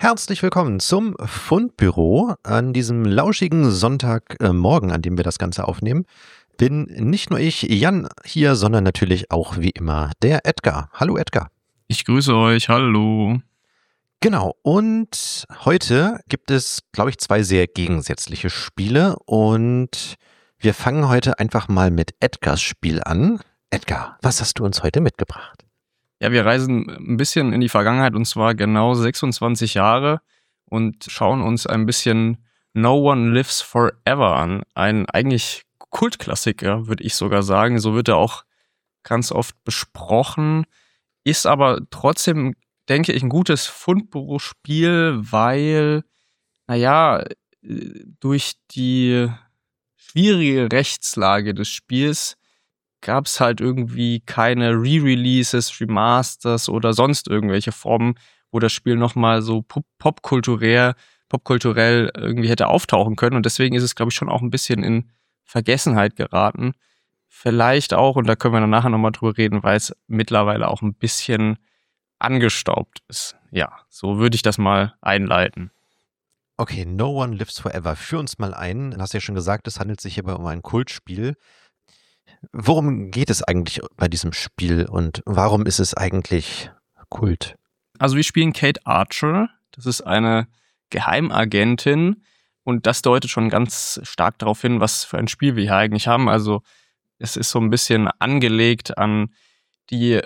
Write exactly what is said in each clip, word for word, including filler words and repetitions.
Herzlich willkommen zum Fundbüro an diesem lauschigen Sonntagmorgen, an dem wir das Ganze aufnehmen. Bin nicht nur ich, Jan, hier, sondern natürlich auch wie immer der Edgar. Hallo Edgar. Ich grüße euch, hallo. Genau, und heute gibt es, glaube ich, zwei sehr gegensätzliche Spiele und wir fangen heute einfach mal mit Edgars Spiel an. Edgar, was hast du uns heute mitgebracht? Ja, wir reisen ein bisschen in die Vergangenheit und zwar genau sechsundzwanzig Jahre und schauen uns ein bisschen No One Lives Forever an. Ein eigentlich Kultklassiker, würde ich sogar sagen. So wird er auch ganz oft besprochen. Ist aber trotzdem, denke ich, ein gutes Fundbüro-Spiel, weil, naja, durch die schwierige Rechtslage des Spiels gab es halt irgendwie keine Re-Releases, Remasters oder sonst irgendwelche Formen, wo das Spiel nochmal so pop- popkulturell, popkulturell irgendwie hätte auftauchen können. Und deswegen ist es, glaube ich, schon auch ein bisschen in Vergessenheit geraten. Vielleicht auch, und da können wir dann nachher nochmal drüber reden, weil es mittlerweile auch ein bisschen angestaubt ist. Ja, so würde ich das mal einleiten. Okay, No One Lives Forever. Führ uns mal ein. Du hast ja schon gesagt, es handelt sich hierbei um ein Kultspiel. Worum geht es eigentlich bei diesem Spiel und warum ist es eigentlich Kult? Also wir spielen Kate Archer. Das ist eine Geheimagentin und das deutet schon ganz stark darauf hin, was für ein Spiel wir hier eigentlich haben. Also es ist so ein bisschen angelegt an die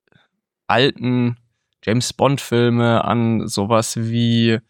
alten James-Bond-Filme, an sowas wie äh,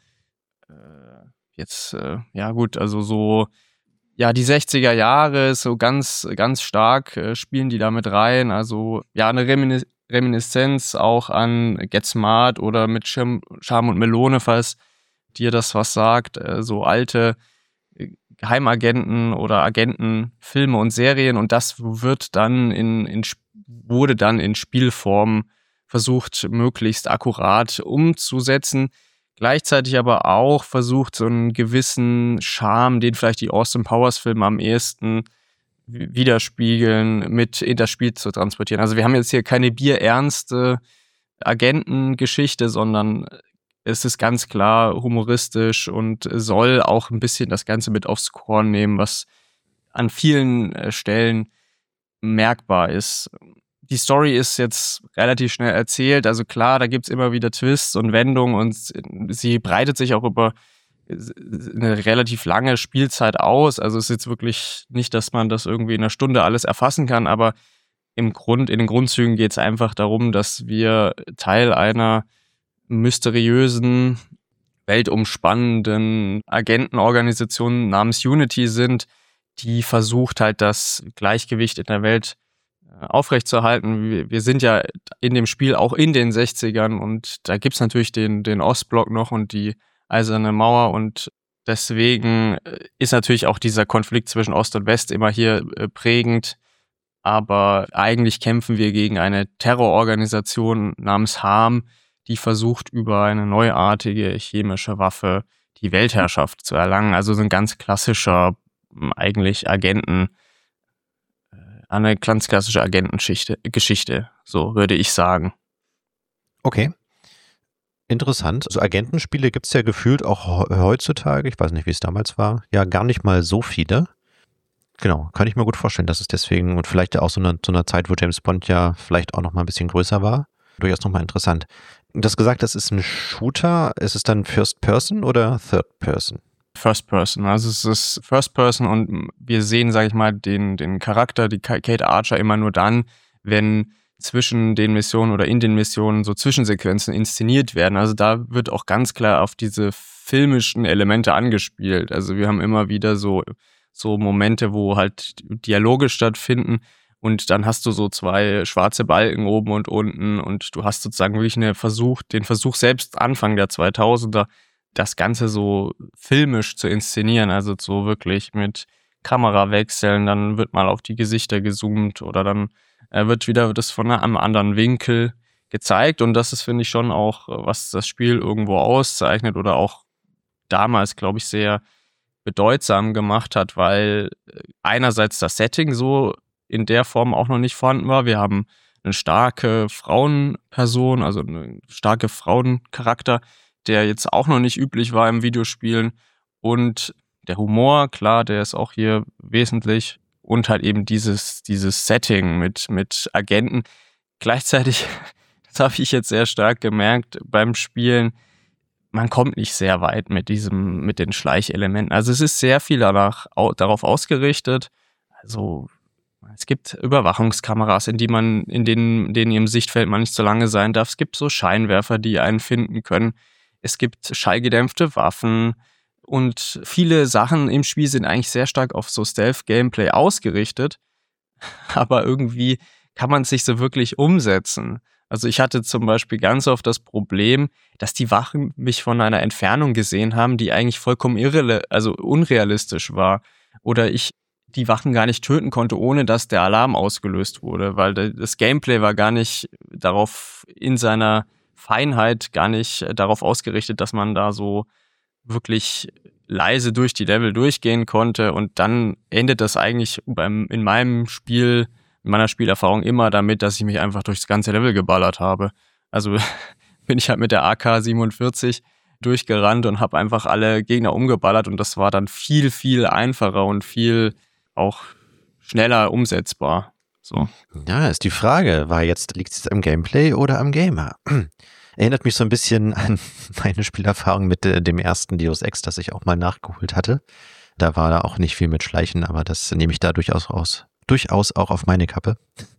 jetzt, äh, ja gut, also so ja, die sechziger Jahre, so ganz, ganz stark äh, spielen die damit rein. Also ja, eine Reminis- Reminiszenz auch an Get Smart oder mit Schirm, Charme und Melone, falls dir das was sagt. Äh, so alte äh, Geheimagenten oder Agentenfilme und Serien. Und das wird dann in, in wurde dann in Spielform versucht, möglichst akkurat umzusetzen. Gleichzeitig aber auch versucht, so einen gewissen Charme, den vielleicht die Austin Powers-Filme am ehesten widerspiegeln, mit in das Spiel zu transportieren. Also wir haben jetzt hier keine bierernste Agentengeschichte, sondern es ist ganz klar humoristisch und soll auch ein bisschen das Ganze mit aufs Korn nehmen, was an vielen Stellen merkbar ist. Die Story ist jetzt relativ schnell erzählt. Also klar, da gibt's immer wieder Twists und Wendungen und sie breitet sich auch über eine relativ lange Spielzeit aus. Also es ist jetzt wirklich nicht, dass man das irgendwie in einer Stunde alles erfassen kann, aber im Grund, in den Grundzügen geht's einfach darum, dass wir Teil einer mysteriösen, weltumspannenden Agentenorganisation namens Unity sind, die versucht halt das Gleichgewicht in der Welt aufrechtzuerhalten. Wir sind ja in dem Spiel auch in den sechzigern und da gibt's natürlich den, den Ostblock noch und die Eiserne Mauer und deswegen ist natürlich auch dieser Konflikt zwischen Ost und West immer hier prägend. Aber eigentlich kämpfen wir gegen eine Terrororganisation namens Harm, die versucht, über eine neuartige chemische Waffe die Weltherrschaft zu erlangen. Also so ein ganz klassischer, eigentlich Agenten, eine ganz klassische Agentengeschichte, Geschichte, so würde ich sagen. Okay, interessant. So Agentenspiele gibt es ja gefühlt auch heutzutage, ich weiß nicht, wie es damals war, ja gar nicht mal so viele. Genau, kann ich mir gut vorstellen, dass es deswegen und vielleicht auch so eine, so einer Zeit, wo James Bond ja vielleicht auch noch mal ein bisschen größer war, durchaus nochmal interessant. Du hast gesagt, das ist ein Shooter. Ist es dann First Person oder Third Person? First Person, also es ist First Person und wir sehen, sage ich mal, den, den Charakter, die Kate Archer immer nur dann, wenn zwischen den Missionen oder in den Missionen so Zwischensequenzen inszeniert werden. Also da wird auch ganz klar auf diese filmischen Elemente angespielt. Also wir haben immer wieder so, so Momente, wo halt Dialoge stattfinden und dann hast du so zwei schwarze Balken oben und unten und du hast sozusagen wirklich eine Versuch, den Versuch selbst Anfang der zweitausender das Ganze so filmisch zu inszenieren, also so wirklich mit Kamerawechseln, dann wird mal auf die Gesichter gezoomt oder dann äh, wird wieder das von einem anderen Winkel gezeigt und das ist, finde ich, schon auch, was das Spiel irgendwo auszeichnet oder auch damals, glaube ich, sehr bedeutsam gemacht hat, weil einerseits das Setting so in der Form auch noch nicht vorhanden war. Wir haben eine starke Frauenperson, also eine starke Frauencharakter, der jetzt auch noch nicht üblich war im Videospielen. Und der Humor, klar, der ist auch hier wesentlich. Und halt eben dieses, dieses Setting mit, mit Agenten. Gleichzeitig, das habe ich jetzt sehr stark gemerkt beim Spielen, man kommt nicht sehr weit mit diesem, mit den Schleichelementen. Also es ist sehr viel danach, darauf ausgerichtet. Also es gibt Überwachungskameras, in die man, in denen, in denen im Sichtfeld man nicht so lange sein darf. Es gibt so Scheinwerfer, die einen finden können. Es gibt schallgedämpfte Waffen und viele Sachen im Spiel sind eigentlich sehr stark auf so Stealth-Gameplay ausgerichtet. Aber irgendwie kann man es nicht so wirklich umsetzen. Also ich hatte zum Beispiel ganz oft das Problem, dass die Wachen mich von einer Entfernung gesehen haben, die eigentlich vollkommen irre, also unrealistisch war. Oder ich die Wachen gar nicht töten konnte, ohne dass der Alarm ausgelöst wurde, weil das Gameplay war gar nicht darauf, in seiner Feinheit gar nicht darauf ausgerichtet, dass man da so wirklich leise durch die Level durchgehen konnte, und dann endet das eigentlich beim, in meinem Spiel, in meiner Spielerfahrung immer damit, dass ich mich einfach durchs ganze Level geballert habe. Also bin ich halt mit der A K siebenundvierzig durchgerannt und habe einfach alle Gegner umgeballert, und das war dann viel, viel einfacher und viel auch schneller umsetzbar. So. Ja, ist die Frage, war jetzt, liegt es am Gameplay oder am Gamer? Erinnert mich so ein bisschen an meine Spielerfahrung mit äh, dem ersten Deus Ex, das ich auch mal nachgeholt hatte. Da war da auch nicht viel mit Schleichen, aber das nehme ich da durchaus raus. Durchaus auch auf meine Kappe.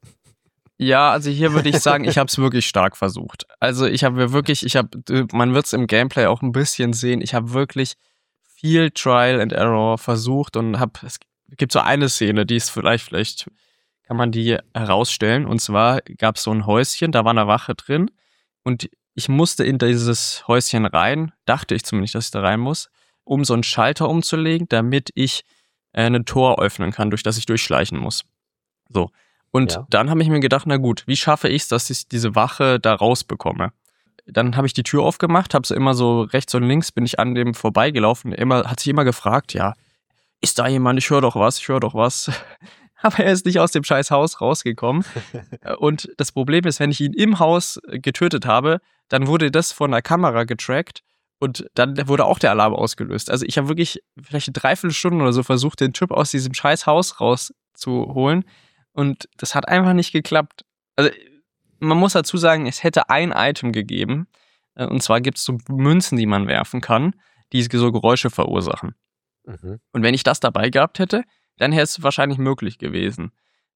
Ja, also hier würde ich sagen, ich habe es wirklich stark versucht. Also ich habe wirklich, ich habe, man wird es im Gameplay auch ein bisschen sehen, ich habe wirklich viel Trial and Error versucht und habe, es gibt so eine Szene, die ist vielleicht, vielleicht kann man die herausstellen, und zwar gab es so ein Häuschen, da war eine Wache drin, und ich musste in dieses Häuschen rein, dachte ich zumindest, dass ich da rein muss, um so einen Schalter umzulegen, damit ich äh, ein Tor öffnen kann, durch das ich durchschleichen muss. So. Und ja. Dann habe ich mir gedacht, na gut, wie schaffe ich es, dass ich diese Wache da rausbekomme? Dann habe ich die Tür aufgemacht, habe so immer so rechts und links, bin ich an dem vorbeigelaufen, immer, hat sich immer gefragt, ja, ist da jemand, ich höre doch was, ich höre doch was. Aber er ist nicht aus dem scheiß Haus rausgekommen. Und das Problem ist, wenn ich ihn im Haus getötet habe, dann wurde das von der Kamera getrackt und dann wurde auch der Alarm ausgelöst. Also ich habe wirklich vielleicht eine Dreiviertelstunde oder so versucht, den Typ aus diesem scheiß Haus rauszuholen, und das hat einfach nicht geklappt. Also man muss dazu sagen, es hätte ein Item gegeben, und zwar gibt es so Münzen, die man werfen kann, die so Geräusche verursachen. Mhm. Und wenn ich das dabei gehabt hätte, dann wäre es wahrscheinlich möglich gewesen.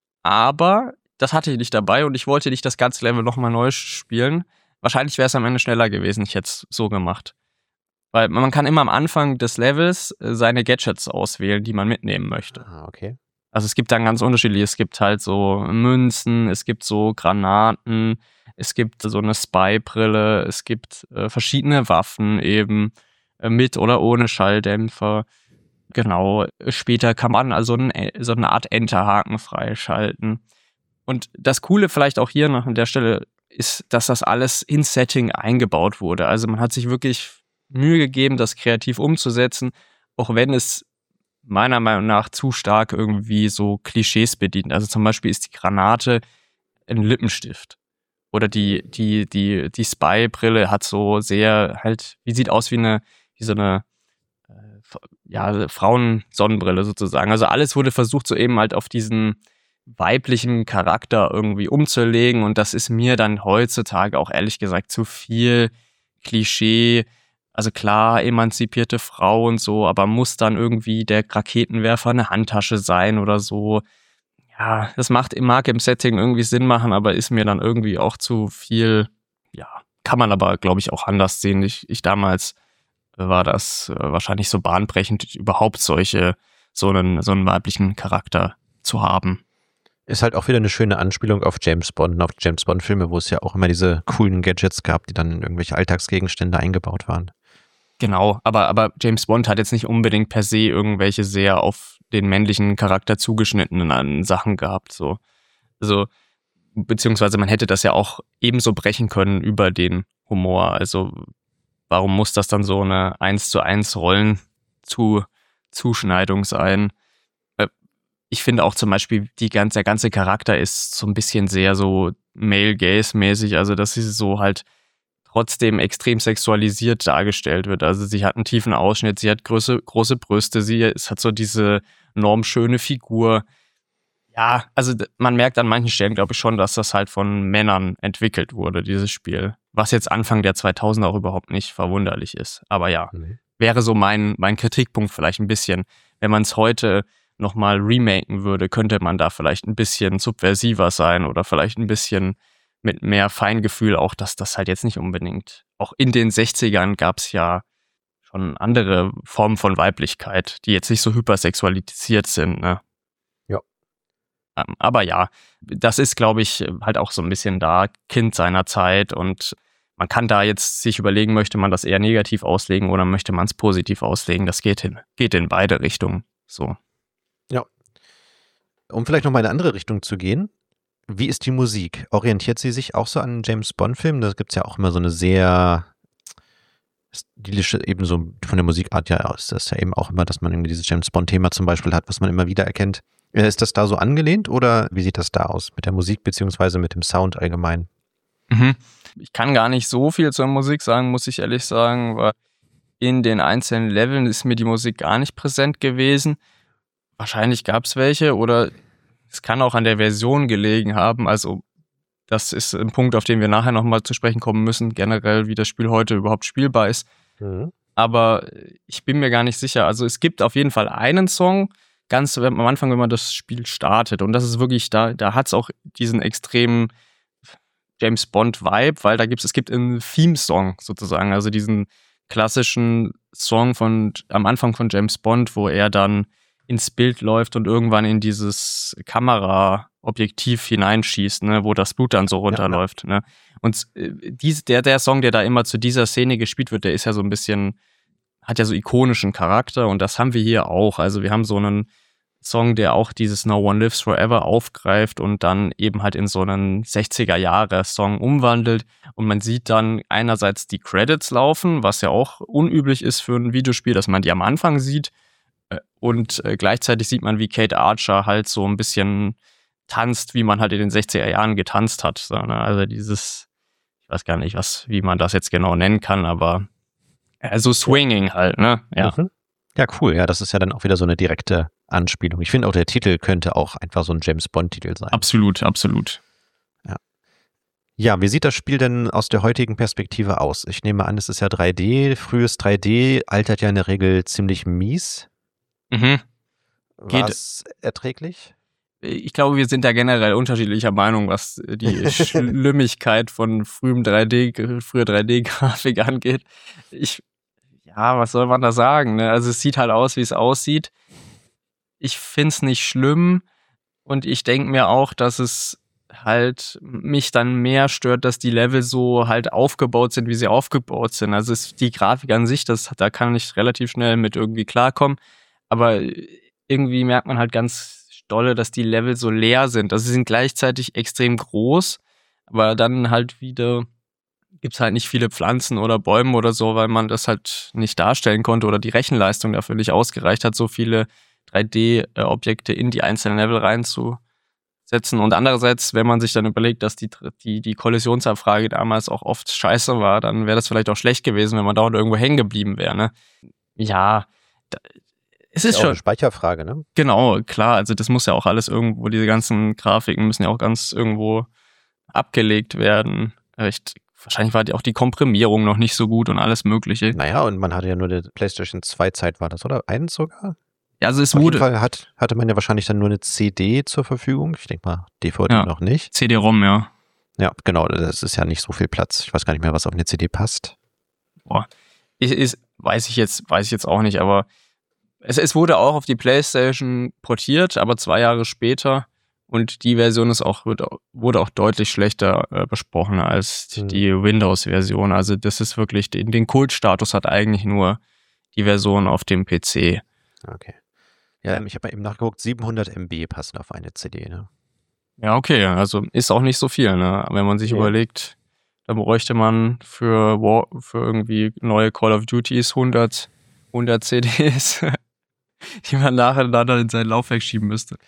Aber das hatte ich nicht dabei, und ich wollte nicht das ganze Level nochmal neu spielen. Wahrscheinlich wäre es am Ende schneller gewesen, ich hätte es so gemacht. Weil man kann immer am Anfang des Levels seine Gadgets auswählen, die man mitnehmen möchte. Ah, okay. Also es gibt dann ganz unterschiedliche, es gibt halt so Münzen, es gibt so Granaten, es gibt so eine Spy-Brille, es gibt äh, verschiedene Waffen eben, äh, mit oder ohne Schalldämpfer. Genau, später kann man also ein, so eine Art Enterhaken freischalten. Und das Coole vielleicht auch hier noch an der Stelle ist, dass das alles ins Setting eingebaut wurde. Also man hat sich wirklich Mühe gegeben, das kreativ umzusetzen, auch wenn es meiner Meinung nach zu stark irgendwie so Klischees bedient. Also zum Beispiel ist die Granate ein Lippenstift. Oder die, die, die, die Spy-Brille hat so sehr halt, wie sieht aus wie eine, wie so eine ja, Frauensonnenbrille sozusagen. Also alles wurde versucht, so eben halt auf diesen weiblichen Charakter irgendwie umzulegen, und das ist mir dann heutzutage auch ehrlich gesagt zu viel Klischee. Also klar, emanzipierte Frau und so, aber muss dann irgendwie der Raketenwerfer eine Handtasche sein oder so. Ja, das macht, mag im Setting irgendwie Sinn machen, aber ist mir dann irgendwie auch zu viel, ja, kann man aber, glaube ich, auch anders sehen. Ich, ich damals war das äh, wahrscheinlich so bahnbrechend, überhaupt solche, so einen, so einen weiblichen Charakter zu haben. Ist halt auch wieder eine schöne Anspielung auf James Bond und auf James Bond-Filme, wo es ja auch immer diese coolen Gadgets gab, die dann in irgendwelche Alltagsgegenstände eingebaut waren. Genau, aber, aber James Bond hat jetzt nicht unbedingt per se irgendwelche sehr auf den männlichen Charakter zugeschnittenen Sachen gehabt. So. Also, beziehungsweise man hätte das ja auch ebenso brechen können über den Humor. Also warum muss das dann so eine eins zu eins Rollenzuschneidung sein? Ich finde auch zum Beispiel, die ganze, der ganze Charakter ist so ein bisschen sehr so Male-Gaze-mäßig. Also das ist so halt, trotzdem extrem sexualisiert dargestellt wird. Also sie hat einen tiefen Ausschnitt, sie hat große, große Brüste, sie es hat so diese normschöne Figur. Ja, also man merkt an manchen Stellen, glaube ich, schon, dass das halt von Männern entwickelt wurde, dieses Spiel. Was jetzt Anfang der zweitausender auch überhaupt nicht verwunderlich ist. Aber ja, mhm. wäre so mein, mein Kritikpunkt vielleicht ein bisschen. Wenn man es heute nochmal remaken würde, könnte man da vielleicht ein bisschen subversiver sein oder vielleicht ein bisschen mit mehr Feingefühl auch, dass das halt jetzt nicht unbedingt. Auch in den sechzigern gab es ja schon andere Formen von Weiblichkeit, die jetzt nicht so hypersexualisiert sind, ne? Ja. Ähm, aber ja, das ist, glaube ich, halt auch so ein bisschen da, Kind seiner Zeit, und man kann da jetzt sich überlegen, möchte man das eher negativ auslegen oder möchte man es positiv auslegen? Das geht hin, geht in beide Richtungen, so. Ja. Um vielleicht noch mal in eine andere Richtung zu gehen, wie ist die Musik? Orientiert sie sich auch so an James-Bond-Filmen? Da gibt es ja auch immer so eine sehr stilische, eben so von der Musikart ja aus. Das ist ja eben auch immer, dass man irgendwie dieses James-Bond-Thema zum Beispiel hat, was man immer wieder erkennt. Ist das da so angelehnt oder wie sieht das da aus mit der Musik beziehungsweise mit dem Sound allgemein? Mhm. Ich kann gar nicht so viel zur Musik sagen, muss ich ehrlich sagen, weil in den einzelnen Leveln ist mir die Musik gar nicht präsent gewesen. Wahrscheinlich gab es welche oder es kann auch an der Version gelegen haben. Also das ist ein Punkt, auf den wir nachher nochmal zu sprechen kommen müssen, generell, wie das Spiel heute überhaupt spielbar ist. Mhm. Aber ich bin mir gar nicht sicher. Also es gibt auf jeden Fall einen Song, ganz am Anfang, wenn man das Spiel startet. Und das ist wirklich, da, da hat es auch diesen extremen James-Bond-Vibe, weil da gibt es, es gibt einen Theme-Song sozusagen, also diesen klassischen Song von am Anfang von James Bond, wo er dann ins Bild läuft und irgendwann in dieses Kameraobjektiv hineinschießt, ne, wo das Blut dann so runterläuft. Ja, ja. Ne? Und äh, dies, der, der Song, der da immer zu dieser Szene gespielt wird, der ist ja so ein bisschen, hat ja so ikonischen Charakter und das haben wir hier auch. Also wir haben so einen Song, der auch dieses No One Lives Forever aufgreift und dann eben halt in so einen sechziger-Jahre-Song umwandelt. Und man sieht dann einerseits die Credits laufen, was ja auch unüblich ist für ein Videospiel, dass man die am Anfang sieht. Und äh, gleichzeitig sieht man, wie Kate Archer halt so ein bisschen tanzt, wie man halt in den sechziger Jahren getanzt hat. So, ne? Also dieses, ich weiß gar nicht, was, wie man das jetzt genau nennen kann, aber also Swinging halt, ne? Ja. Mhm. Ja, cool. Ja, das ist ja dann auch wieder so eine direkte Anspielung. Ich finde auch, der Titel könnte auch einfach so ein James-Bond-Titel sein. Absolut, absolut. Ja. Ja, wie sieht das Spiel denn aus der heutigen Perspektive aus? Ich nehme an, es ist ja drei D. Frühes drei D altert ja in der Regel ziemlich mies. Mhm. War es erträglich? Ich glaube, wir sind da generell unterschiedlicher Meinung, was die Schlimmigkeit von frühem drei D, früher drei D-Grafik angeht. Ich, ja, was soll man da sagen? Ne? Also es sieht halt aus, wie es aussieht. Ich finde es nicht schlimm und ich denke mir auch, dass es halt mich dann mehr stört, dass die Level so halt aufgebaut sind, wie sie aufgebaut sind. Also es, die Grafik an sich, das, da kann ich relativ schnell mit irgendwie klarkommen. Aber irgendwie merkt man halt ganz dolle, dass die Level so leer sind. Also sie sind gleichzeitig extrem groß, aber dann halt wieder gibt's halt nicht viele Pflanzen oder Bäume oder so, weil man das halt nicht darstellen konnte oder die Rechenleistung dafür nicht ausgereicht hat, so viele drei D-Objekte in die einzelnen Level reinzusetzen. Und andererseits, wenn man sich dann überlegt, dass die, die, die Kollisionsabfrage damals auch oft scheiße war, dann wäre das vielleicht auch schlecht gewesen, wenn man dauernd irgendwo hängen geblieben wäre. Ne? Ja, da, es ist ja, schon eine Speicherfrage, ne? Genau, klar. Also das muss ja auch alles irgendwo, diese ganzen Grafiken müssen ja auch ganz irgendwo abgelegt werden. Echt, wahrscheinlich war die, auch die Komprimierung noch nicht so gut und alles Mögliche. Naja, und man hatte ja nur die PlayStation zwei Zeit, war das, oder? Eins sogar? Ja, also es Auf wurde. jeden Fall hat, hatte man ja wahrscheinlich dann nur eine C D zur Verfügung. Ich denke mal, D V D Ja. noch nicht. C D-ROM, ja. Ja, genau, das ist ja nicht so viel Platz. Ich weiß gar nicht mehr, was auf eine C D passt. Boah. Ich, ist, weiß ich jetzt, weiß ich jetzt auch nicht, aber es, es wurde auch auf die PlayStation portiert, aber zwei Jahre später. Und die Version ist auch, wird, wurde auch deutlich schlechter äh, besprochen als Hm. die Windows-Version. Also das ist wirklich, den, den Kultstatus hat eigentlich nur die Version auf dem P C. Okay. Ja, ich habe mal eben nachgeguckt, siebenhundert Megabyte passen auf eine C D, ne? Ja, okay, also ist auch nicht so viel, ne? Wenn man sich Ja. überlegt, da bräuchte man für, War, für irgendwie neue Call of Duties hundert, hundert C Ds, die man nacheinander in sein Laufwerk schieben müsste.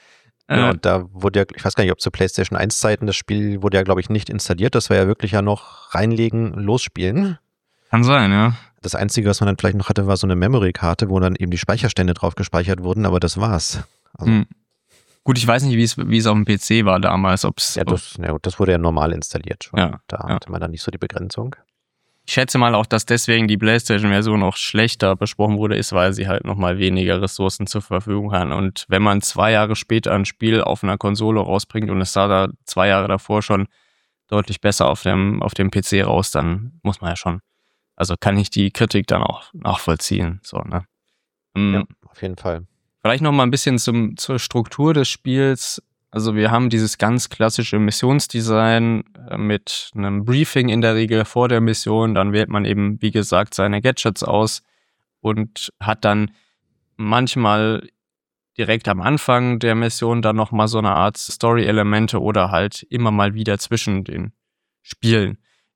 Genau, und da wurde ja, ich weiß gar nicht, ob zu PlayStation eins Zeiten, das Spiel wurde ja, glaube ich, nicht installiert. Das war ja wirklich ja noch reinlegen, losspielen. Kann sein, ja. Das Einzige, was man dann vielleicht noch hatte, war so eine Memory-Karte, wo dann eben die Speicherstände drauf gespeichert wurden, aber das war's. Also, hm. Gut, ich weiß nicht, wie es wie es auf dem P C war damals. Ob's, ja, das, ja, das wurde ja normal installiert schon. Ja, da ja. hatte man dann nicht so die Begrenzung. Ich schätze mal auch, dass deswegen die PlayStation-Version auch schlechter besprochen wurde, ist, weil sie halt nochmal weniger Ressourcen zur Verfügung hat. Und wenn man zwei Jahre später ein Spiel auf einer Konsole rausbringt und es sah da zwei Jahre davor schon deutlich besser auf dem, auf dem P C raus, dann muss man ja schon, also kann ich die Kritik dann auch nachvollziehen. So, ne? Ja, auf jeden Fall. Vielleicht noch mal ein bisschen zum, zur Struktur des Spiels. Also wir haben dieses ganz klassische Missionsdesign mit einem Briefing in der Regel vor der Mission. Dann wählt man eben, wie gesagt, seine Gadgets aus und hat dann manchmal direkt am Anfang der Mission dann noch mal so eine Art Story-Elemente oder halt immer mal wieder zwischen den Spielen.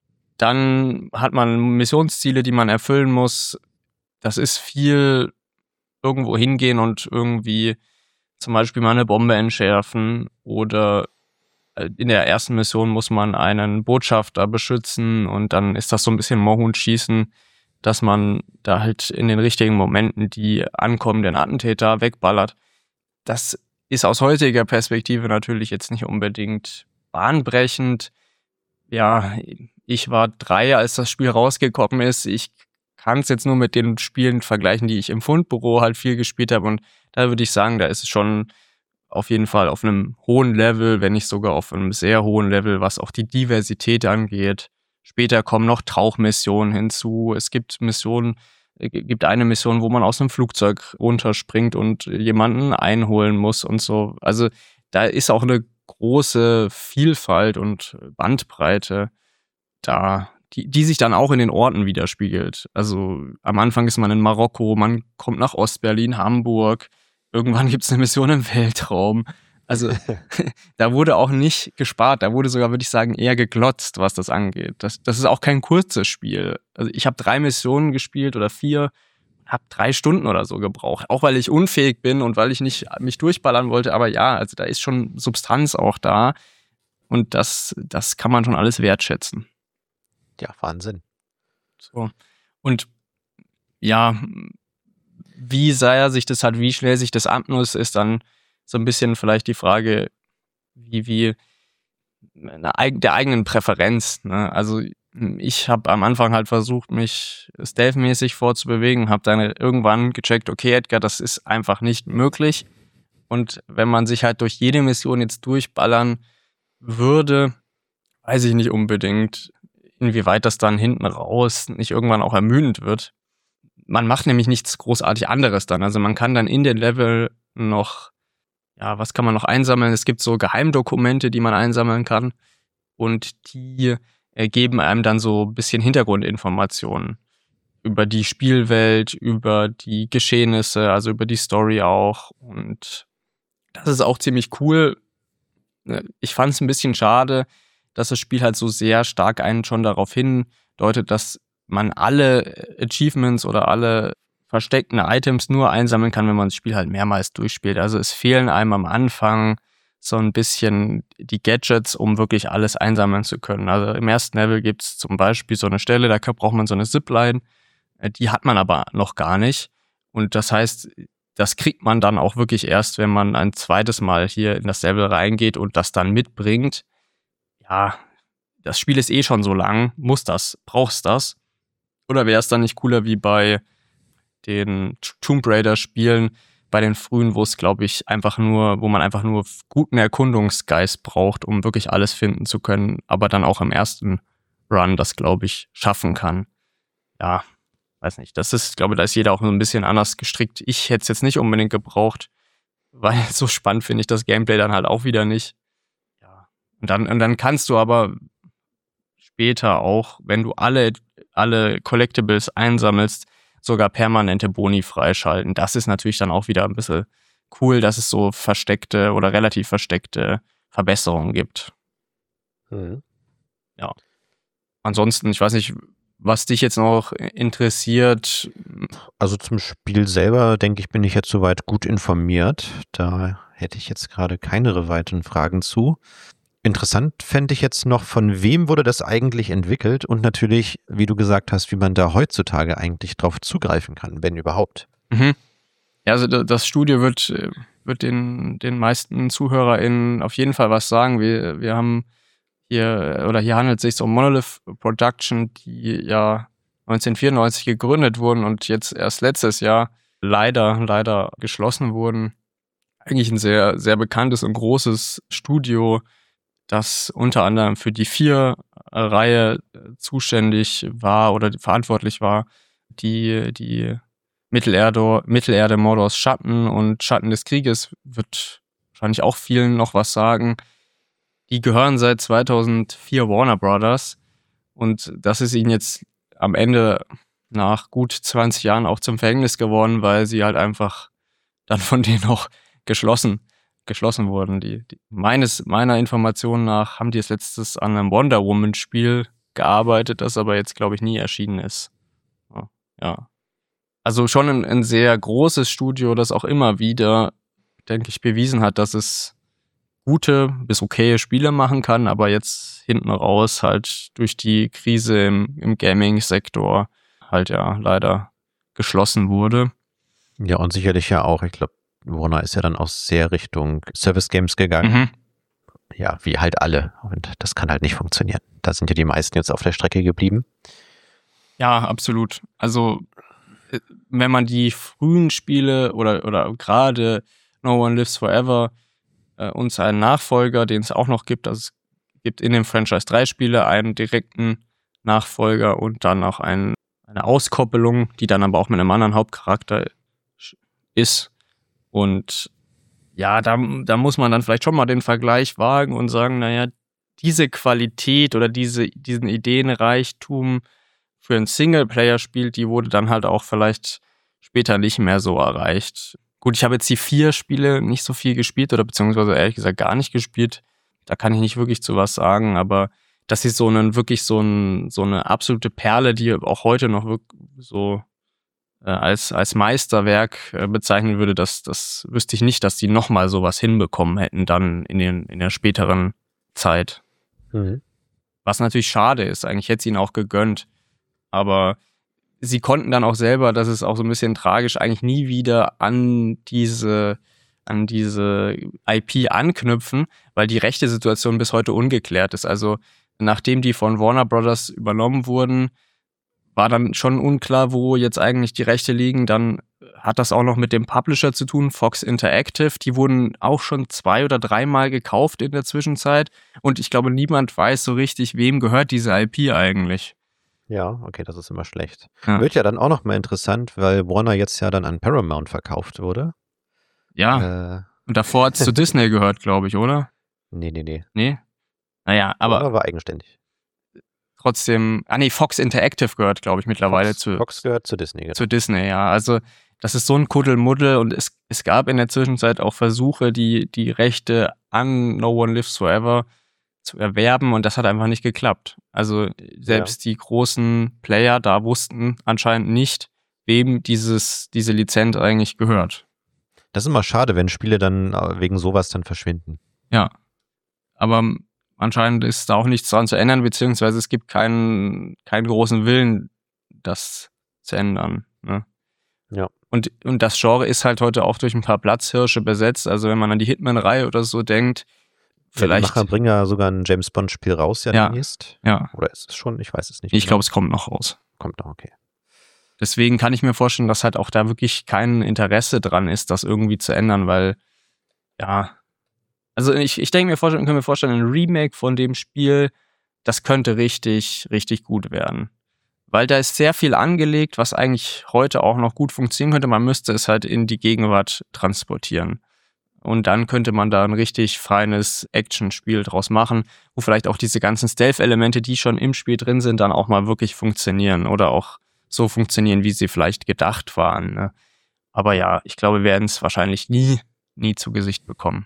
Dann hat man Missionsziele, die man erfüllen muss. Das ist viel irgendwo hingehen und irgendwie zum Beispiel mal eine Bombe entschärfen oder in der ersten Mission muss man einen Botschafter beschützen und dann ist das so ein bisschen Mohun-Schießen, dass man da halt in den richtigen Momenten die ankommenden Attentäter wegballert. Das ist aus heutiger Perspektive natürlich jetzt nicht unbedingt bahnbrechend. Ja, ich war drei, als das Spiel rausgekommen ist. Ich kann es jetzt nur mit den Spielen vergleichen, die ich im Fundbüro halt viel gespielt habe und da würde ich sagen, da ist es schon auf jeden Fall auf einem hohen Level, wenn nicht sogar auf einem sehr hohen Level, was auch die Diversität angeht. Später kommen noch Tauchmissionen hinzu. Es gibt Missionen, äh, gibt eine Mission, wo man aus einem Flugzeug runterspringt und jemanden einholen muss und so. Also da ist auch eine große Vielfalt und Bandbreite da, die, die sich dann auch in den Orten widerspiegelt. Also am Anfang ist man in Marokko, man kommt nach Ostberlin, Hamburg, irgendwann gibt es eine Mission im Weltraum. Also da wurde auch nicht gespart, da wurde sogar, würde ich sagen, eher geglotzt, was das angeht. Das, das ist auch kein kurzes Spiel. Also ich habe drei Missionen gespielt oder vier, habe drei Stunden oder so gebraucht. Auch weil ich unfähig bin und weil ich nicht mich durchballern wollte. Aber ja, also da ist schon Substanz auch da. Und das, das kann man schon alles wertschätzen. Ja, Wahnsinn. So. Und ja, wie sehr sich das hat, wie schnell sich das abnutzt, ist dann so ein bisschen vielleicht die Frage, wie, wie eine, der eigenen Präferenz. Ne? Also ich habe am Anfang halt versucht, mich stealth-mäßig vorzubewegen, habe dann irgendwann gecheckt, okay, Edgar, das ist einfach nicht möglich. Und wenn man sich halt durch jede Mission jetzt durchballern würde, weiß ich nicht unbedingt, inwieweit das dann hinten raus nicht irgendwann auch ermüdend wird. Man macht nämlich nichts großartig anderes dann. Also man kann dann in den Level noch, ja, was kann man noch einsammeln? Es gibt so Geheimdokumente, die man einsammeln kann und die geben einem dann so ein bisschen Hintergrundinformationen über die Spielwelt, über die Geschehnisse, also über die Story auch. Und das ist auch ziemlich cool. Ich fand es ein bisschen schade, dass das Spiel halt so sehr stark einen schon darauf hindeutet, dass man alle Achievements oder alle versteckten Items nur einsammeln kann, wenn man das Spiel halt mehrmals durchspielt. Also es fehlen einem am Anfang so ein bisschen die Gadgets, um wirklich alles einsammeln zu können. Also im ersten Level gibt es zum Beispiel so eine Stelle, da braucht man so eine Zipline, die hat man aber noch gar nicht. Und das heißt, das kriegt man dann auch wirklich erst, wenn man ein zweites Mal hier in das Level reingeht und das dann mitbringt. Ja, das Spiel ist eh schon so lang, muss das, brauchst das? Oder wäre es dann nicht cooler wie bei den Tomb Raider Spielen, bei den frühen, wo es, glaube ich, einfach nur, wo man einfach nur guten Erkundungsgeist braucht, um wirklich alles finden zu können, aber dann auch im ersten Run das, glaube ich, schaffen kann. Ja, weiß nicht. Das ist, glaube ich, da ist jeder auch so ein bisschen anders gestrickt. Ich hätte es jetzt nicht unbedingt gebraucht, weil so spannend finde ich das Gameplay dann halt auch wieder nicht. Ja. Und dann, und dann kannst du aber später auch, wenn du alle, alle Collectibles einsammelst, sogar permanente Boni freischalten. Das ist natürlich dann auch wieder ein bisschen cool, dass es so versteckte oder relativ versteckte Verbesserungen gibt. Mhm. Ja. Ansonsten, ich weiß nicht, was dich jetzt noch interessiert. Also zum Spiel selber, denke ich, bin ich jetzt soweit gut informiert. Da hätte ich jetzt gerade keine weiteren Fragen zu. Interessant fände ich jetzt noch, von wem wurde das eigentlich entwickelt und natürlich, wie du gesagt hast, wie man da heutzutage eigentlich drauf zugreifen kann, wenn überhaupt. Mhm. Ja, also das Studio wird, wird den, den meisten ZuhörerInnen auf jeden Fall was sagen. Wir, wir haben hier, oder hier handelt es sich um Monolith Production, die ja neunzehnhundertvierundneunzig gegründet wurden und jetzt erst letztes Jahr leider, leider geschlossen wurden. Eigentlich ein sehr, sehr bekanntes und großes Studio, das unter anderem für die vier-Reihe zuständig war oder verantwortlich war, die, die Mittelerde, Mittelerde Mordors Schatten und Schatten des Krieges, wird wahrscheinlich auch vielen noch was sagen. Die gehören seit zweitausendvier Warner Brothers und das ist ihnen jetzt am Ende nach gut zwanzig Jahren auch zum Verhängnis geworden, weil sie halt einfach dann von denen auch geschlossen geschlossen wurden. Die, die, meines, meiner Information nach haben die es letztes an einem Wonder Woman Spiel gearbeitet, das aber jetzt, glaube ich, nie erschienen ist. Ja. ja. Also schon ein, ein sehr großes Studio, das auch immer wieder, denke ich, bewiesen hat, dass es gute bis okaye Spiele machen kann, aber jetzt hinten raus halt durch die Krise im, im Gaming-Sektor halt ja leider geschlossen wurde. Ja, und sicherlich ja auch, ich glaube, Warner ist ja dann auch sehr Richtung Service Games gegangen. Mhm. Ja, wie halt alle. Und das kann halt nicht funktionieren. Da sind ja die meisten jetzt auf der Strecke geblieben. Ja, absolut. Also, wenn man die frühen Spiele oder, oder gerade No One Lives Forever äh, und seinen Nachfolger, den es auch noch gibt, also es gibt in dem Franchise drei Spiele, einen direkten Nachfolger und dann auch ein, eine Auskoppelung, die dann aber auch mit einem anderen Hauptcharakter ist. Und ja, da, da muss man dann vielleicht schon mal den Vergleich wagen und sagen, naja, diese Qualität oder diese, diesen Ideenreichtum für ein Singleplayer-Spiel, die wurde dann halt auch vielleicht später nicht mehr so erreicht. Gut, ich habe jetzt die vier Spiele nicht so viel gespielt oder beziehungsweise ehrlich gesagt gar nicht gespielt. Da kann ich nicht wirklich zu was sagen, aber dass sie so einen, wirklich so, ein, so eine absolute Perle, die auch heute noch wirklich so als, als Meisterwerk bezeichnen würde, das, das wüsste ich nicht, dass die nochmal sowas hinbekommen hätten dann in, den, in der späteren Zeit. Mhm. Was natürlich schade ist, eigentlich hätte es ihnen auch gegönnt. Aber sie konnten dann auch selber, das ist auch so ein bisschen tragisch, eigentlich nie wieder an diese, an diese I P anknüpfen, weil die rechte Situation bis heute ungeklärt ist. Also nachdem die von Warner Brothers übernommen wurden, war dann schon unklar, wo jetzt eigentlich die Rechte liegen. Dann hat das auch noch mit dem Publisher zu tun, Fox Interactive. Die wurden auch schon zwei- oder dreimal gekauft in der Zwischenzeit. Und ich glaube, niemand weiß so richtig, wem gehört diese I P eigentlich. Ja, okay, das ist immer schlecht. Ja. Wird ja dann auch noch mal interessant, weil Warner jetzt ja dann an Paramount verkauft wurde. Ja, Äh, und davor hat es zu Disney gehört, glaube ich, oder? nee, nee, nee. Nee? Naja, aber Warner war eigenständig. trotzdem, ah nee, Fox Interactive gehört, glaube ich, mittlerweile Fox, zu, Fox gehört zu Disney. Genau. zu Disney, ja. Also das ist so ein Kuddelmuddel und es, es gab in der Zwischenzeit auch Versuche, die, die Rechte an No One Lives Forever zu erwerben und das hat einfach nicht geklappt. Also selbst ja. die großen Player da wussten anscheinend nicht, wem dieses, diese Lizenz eigentlich gehört. Das ist immer schade, wenn Spiele dann wegen sowas dann verschwinden. Ja, aber anscheinend ist da auch nichts dran zu ändern, beziehungsweise es gibt keinen, keinen großen Willen, das zu ändern. Ne? Ja. Und, und das Genre ist halt heute auch durch ein paar Platzhirsche besetzt. Also wenn man an die Hitman-Reihe oder so denkt, vielleicht... Ja, die Macher bringen ja sogar ein James-Bond-Spiel raus, ja, ja demnächst. Ja. Oder ist es schon? Ich weiß es nicht. Ich glaube, es kommt noch raus. Kommt noch, okay. Deswegen kann ich mir vorstellen, dass halt auch da wirklich kein Interesse dran ist, das irgendwie zu ändern, weil, ja... Also ich, ich denke mir vorstellen, können mir vorstellen, ein Remake von dem Spiel, das könnte richtig, richtig gut werden. Weil da ist sehr viel angelegt, was eigentlich heute auch noch gut funktionieren könnte. Man müsste es halt in die Gegenwart transportieren. Und dann könnte man da ein richtig feines Action-Spiel draus machen, wo vielleicht auch diese ganzen Stealth-Elemente, die schon im Spiel drin sind, dann auch mal wirklich funktionieren oder auch so funktionieren, wie sie vielleicht gedacht waren. Ne? Aber ja, ich glaube, wir werden es wahrscheinlich nie, nie zu Gesicht bekommen.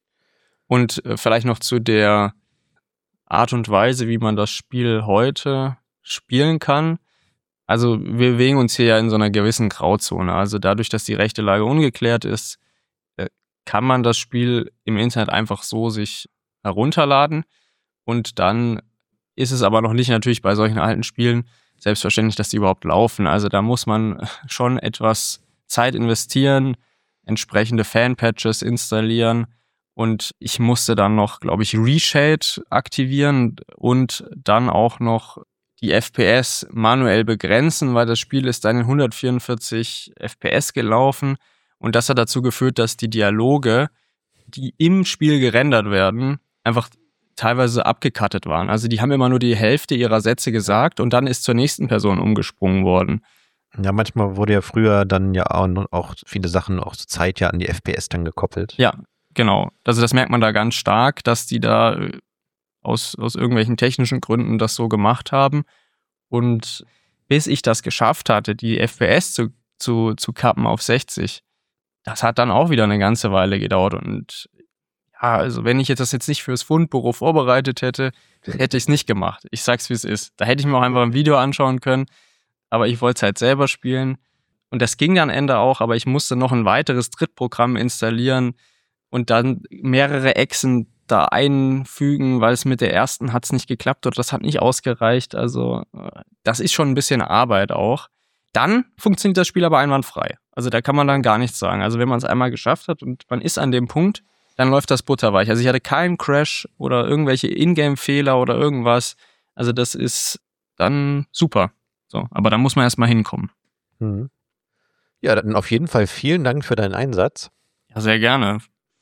Und vielleicht noch zu der Art und Weise, wie man das Spiel heute spielen kann. Also wir bewegen uns hier ja in so einer gewissen Grauzone. Also dadurch, dass die rechte Lage ungeklärt ist, kann man das Spiel im Internet einfach so sich herunterladen und dann ist es aber noch nicht natürlich bei solchen alten Spielen selbstverständlich, dass die überhaupt laufen. Also da muss man schon etwas Zeit investieren, entsprechende Fan-Patches installieren und ich musste dann noch, glaube ich, Reshade aktivieren und dann auch noch die F P S manuell begrenzen, weil das Spiel ist dann in hundertvierundvierzig F P S gelaufen und das hat dazu geführt, dass die Dialoge, die im Spiel gerendert werden, einfach teilweise abgecuttet waren. Also die haben immer nur die Hälfte ihrer Sätze gesagt und dann ist zur nächsten Person umgesprungen worden. Ja, manchmal wurde ja früher dann ja auch, auch viele Sachen auch zur Zeit ja an die F P S dann gekoppelt. Ja, genau. Also das merkt man da ganz stark, dass die da aus, aus irgendwelchen technischen Gründen das so gemacht haben. Und bis ich das geschafft hatte, die F P S zu, zu, zu kappen auf sechzig, das hat dann auch wieder eine ganze Weile gedauert. Und ja, also wenn ich das jetzt nicht fürs Fundbüro vorbereitet hätte, hätte ich es nicht gemacht. Ich sag's, wie es ist. Da hätte ich mir auch einfach ein Video anschauen können, aber ich wollte es halt selber spielen. Und das ging dann am Ende auch, aber ich musste noch ein weiteres Drittprogramm installieren und dann mehrere Echsen da einfügen, weil es mit der ersten hat es nicht geklappt oder das hat nicht ausgereicht. Also das ist schon ein bisschen Arbeit auch. Dann funktioniert das Spiel aber einwandfrei. Also da kann man dann gar nichts sagen. Also wenn man es einmal geschafft hat und man ist an dem Punkt, dann läuft das butterweich. Also ich hatte keinen Crash oder irgendwelche Ingame-Fehler oder irgendwas. Also das ist dann super. So, aber da muss man erstmal hinkommen. Mhm. Ja, dann auf jeden Fall vielen Dank für deinen Einsatz. Ja, sehr gerne.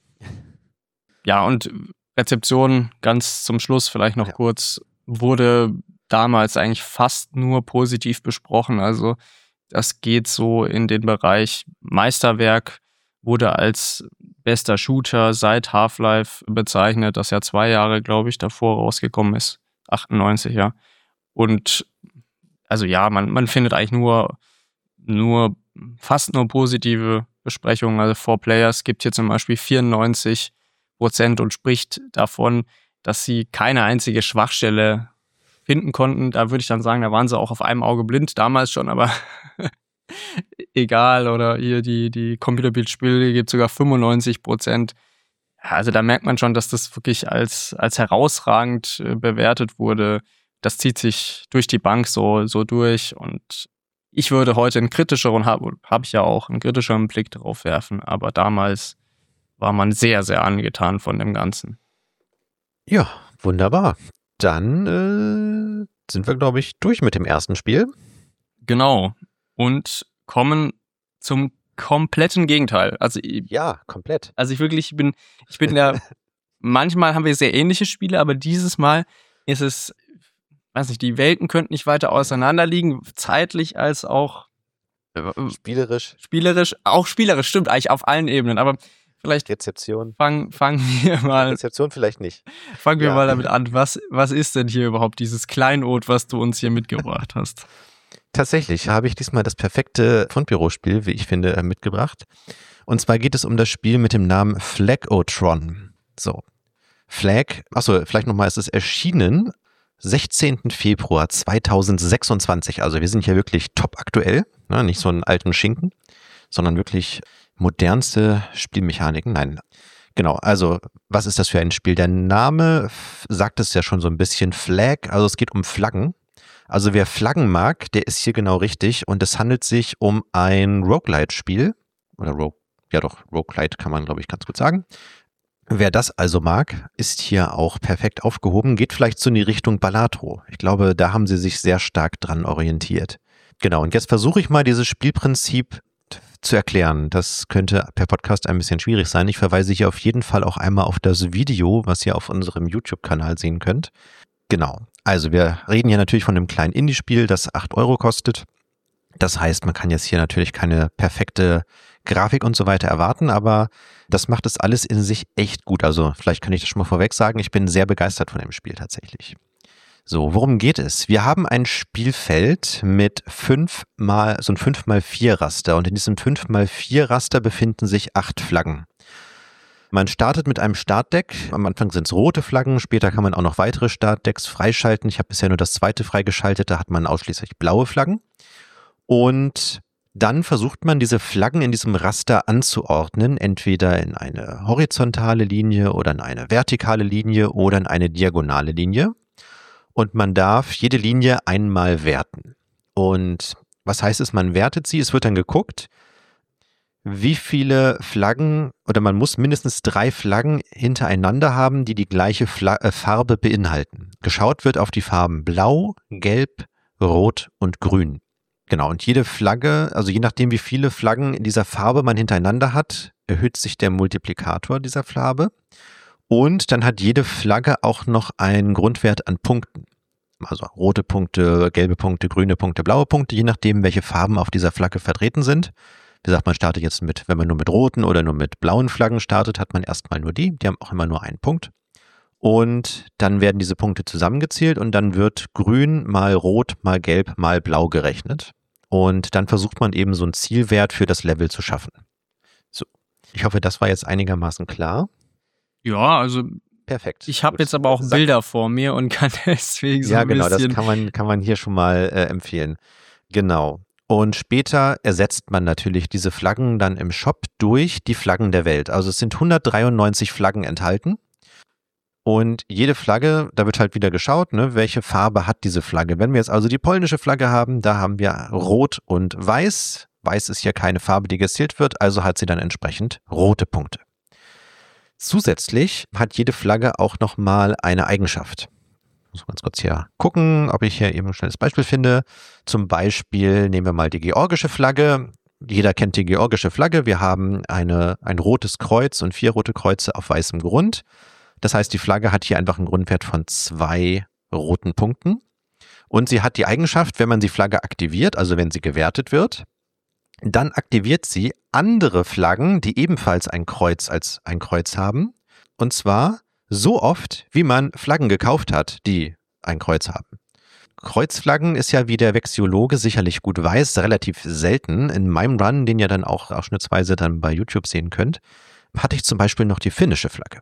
Ja, und Rezeption ganz zum Schluss vielleicht noch ja. kurz, wurde damals eigentlich fast nur positiv besprochen. Also das geht so in den Bereich Meisterwerk, wurde als bester Shooter seit Half-Life bezeichnet, das ja zwei Jahre, glaube ich, davor rausgekommen ist. achtundneunzig, ja. Und also ja, man, man findet eigentlich nur, nur fast nur positive Besprechungen. Also For Players gibt hier zum Beispiel vierundneunzig Prozent und spricht davon, dass sie keine einzige Schwachstelle finden konnten. Da würde ich dann sagen, da waren sie auch auf einem Auge blind, damals schon, aber egal. Oder hier die, die Computerspiele gibt sogar fünfundneunzig Prozent. Also da merkt man schon, dass das wirklich als, als herausragend bewertet wurde. Das zieht sich durch die Bank so, so durch und ich würde heute einen kritischeren, habe hab ich ja auch, einen kritischeren Blick drauf werfen, aber damals war man sehr, sehr angetan von dem Ganzen. Ja, wunderbar. Dann äh, sind wir, glaube ich, durch mit dem ersten Spiel. Genau. Und kommen zum kompletten Gegenteil. Also ja, komplett. Also ich wirklich bin, ich bin ja, manchmal haben wir sehr ähnliche Spiele, aber dieses Mal ist es, weiß nicht, die Welten könnten nicht weiter auseinander liegen, zeitlich als auch spielerisch. Spielerisch, auch spielerisch, stimmt, eigentlich auf allen Ebenen, aber vielleicht Rezeption. Fangen fang wir mal. Rezeption vielleicht nicht. Fangen wir ja. mal damit an. Was, was ist denn hier überhaupt dieses Kleinod, was du uns hier mitgebracht hast? Tatsächlich habe ich diesmal das perfekte Fundbüro-Spiel, wie ich finde, mitgebracht. Und zwar geht es um das Spiel mit dem Namen Flagotron. So. Flag, achso, vielleicht nochmal, es ist erschienen sechzehnten Februar zweitausendsechsundzwanzig. Also wir sind hier wirklich top aktuell, ne? Nicht so einen alten Schinken, sondern wirklich modernste Spielmechaniken. Nein, genau. Also was ist das für ein Spiel? Der Name sagt es ja schon so ein bisschen, Flag. Also es geht um Flaggen. Also wer Flaggen mag, der ist hier genau richtig. Und es handelt sich um ein Roguelite-Spiel. Oder Rogue, ja doch, Roguelite kann man, glaube ich, ganz gut sagen. Wer das also mag, ist hier auch perfekt aufgehoben. Geht vielleicht so in die Richtung Balatro. Ich glaube, da haben sie sich sehr stark dran orientiert. Genau, und jetzt versuche ich mal dieses Spielprinzip zu erklären. Das könnte per Podcast ein bisschen schwierig sein. Ich verweise hier auf jeden Fall auch einmal auf das Video, was ihr auf unserem YouTube-Kanal sehen könnt. Genau. Also wir reden hier natürlich von einem kleinen Indie-Spiel, das acht Euro kostet. Das heißt, man kann jetzt hier natürlich keine perfekte Grafik und so weiter erwarten, aber das macht es alles in sich echt gut. Also vielleicht kann ich das schon mal vorweg sagen, ich bin sehr begeistert von dem Spiel tatsächlich. So, worum geht es? Wir haben ein Spielfeld mit fünf mal, so ein fünf mal vier Raster und in diesem fünf mal vier Raster befinden sich acht Flaggen. Man startet mit einem Startdeck. Am Anfang sind es rote Flaggen, später kann man auch noch weitere Startdecks freischalten. Ich habe bisher nur das zweite freigeschaltet, da hat man ausschließlich blaue Flaggen. Und Dann versucht man, diese Flaggen in diesem Raster anzuordnen, entweder in eine horizontale Linie oder in eine vertikale Linie oder in eine diagonale Linie. Und man darf jede Linie einmal werten. Und was heißt es, man wertet sie? Es wird dann geguckt, wie viele Flaggen, oder man muss mindestens drei Flaggen hintereinander haben, die die gleiche Fla- äh, Farbe beinhalten. Geschaut wird auf die Farben Blau, Gelb, Rot und Grün. Genau, und jede Flagge, also je nachdem, wie viele Flaggen in dieser Farbe man hintereinander hat, erhöht sich der Multiplikator dieser Farbe. Und dann hat jede Flagge auch noch einen Grundwert an Punkten. Also rote Punkte, gelbe Punkte, grüne Punkte, blaue Punkte, je nachdem, welche Farben auf dieser Flagge vertreten sind. Wie gesagt, man startet jetzt mit, wenn man nur mit roten oder nur mit blauen Flaggen startet, hat man erstmal nur die. Die haben auch immer nur einen Punkt. Und dann werden diese Punkte zusammengezählt und dann wird grün mal rot, mal gelb, mal blau gerechnet. Und dann versucht man eben so einen Zielwert für das Level zu schaffen. So, ich hoffe, das war jetzt einigermaßen klar. Ja, also perfekt. Ich habe jetzt aber auch Bilder vor mir und kann deswegen so ja, ein genau, bisschen... das kann man, kann man hier schon mal äh, empfehlen. Genau. Und später ersetzt man natürlich diese Flaggen dann im Shop durch die Flaggen der Welt. Also es sind hundertdreiundneunzig Flaggen enthalten. Und jede Flagge, da wird halt wieder geschaut, ne, welche Farbe hat diese Flagge. Wenn wir jetzt also die polnische Flagge haben, da haben wir Rot und Weiß. Weiß ist ja keine Farbe, die gezählt wird, also hat sie dann entsprechend rote Punkte. Zusätzlich hat jede Flagge auch nochmal eine Eigenschaft. Ich muss ganz kurz hier gucken, ob ich hier eben ein schnelles Beispiel finde. Zum Beispiel nehmen wir mal die georgische Flagge. Jeder kennt die georgische Flagge. Wir haben eine, ein rotes Kreuz und vier rote Kreuze auf weißem Grund. Das heißt, die Flagge hat hier einfach einen Grundwert von zwei roten Punkten. Und sie hat die Eigenschaft, wenn man die Flagge aktiviert, also wenn sie gewertet wird, dann aktiviert sie andere Flaggen, die ebenfalls ein Kreuz als ein Kreuz haben. Und zwar so oft, wie man Flaggen gekauft hat, die ein Kreuz haben. Kreuzflaggen ist ja, wie der Vexiologe sicherlich gut weiß, relativ selten. In meinem Run, den ihr dann auch ausschnittsweise dann bei YouTube sehen könnt, hatte ich zum Beispiel noch die finnische Flagge.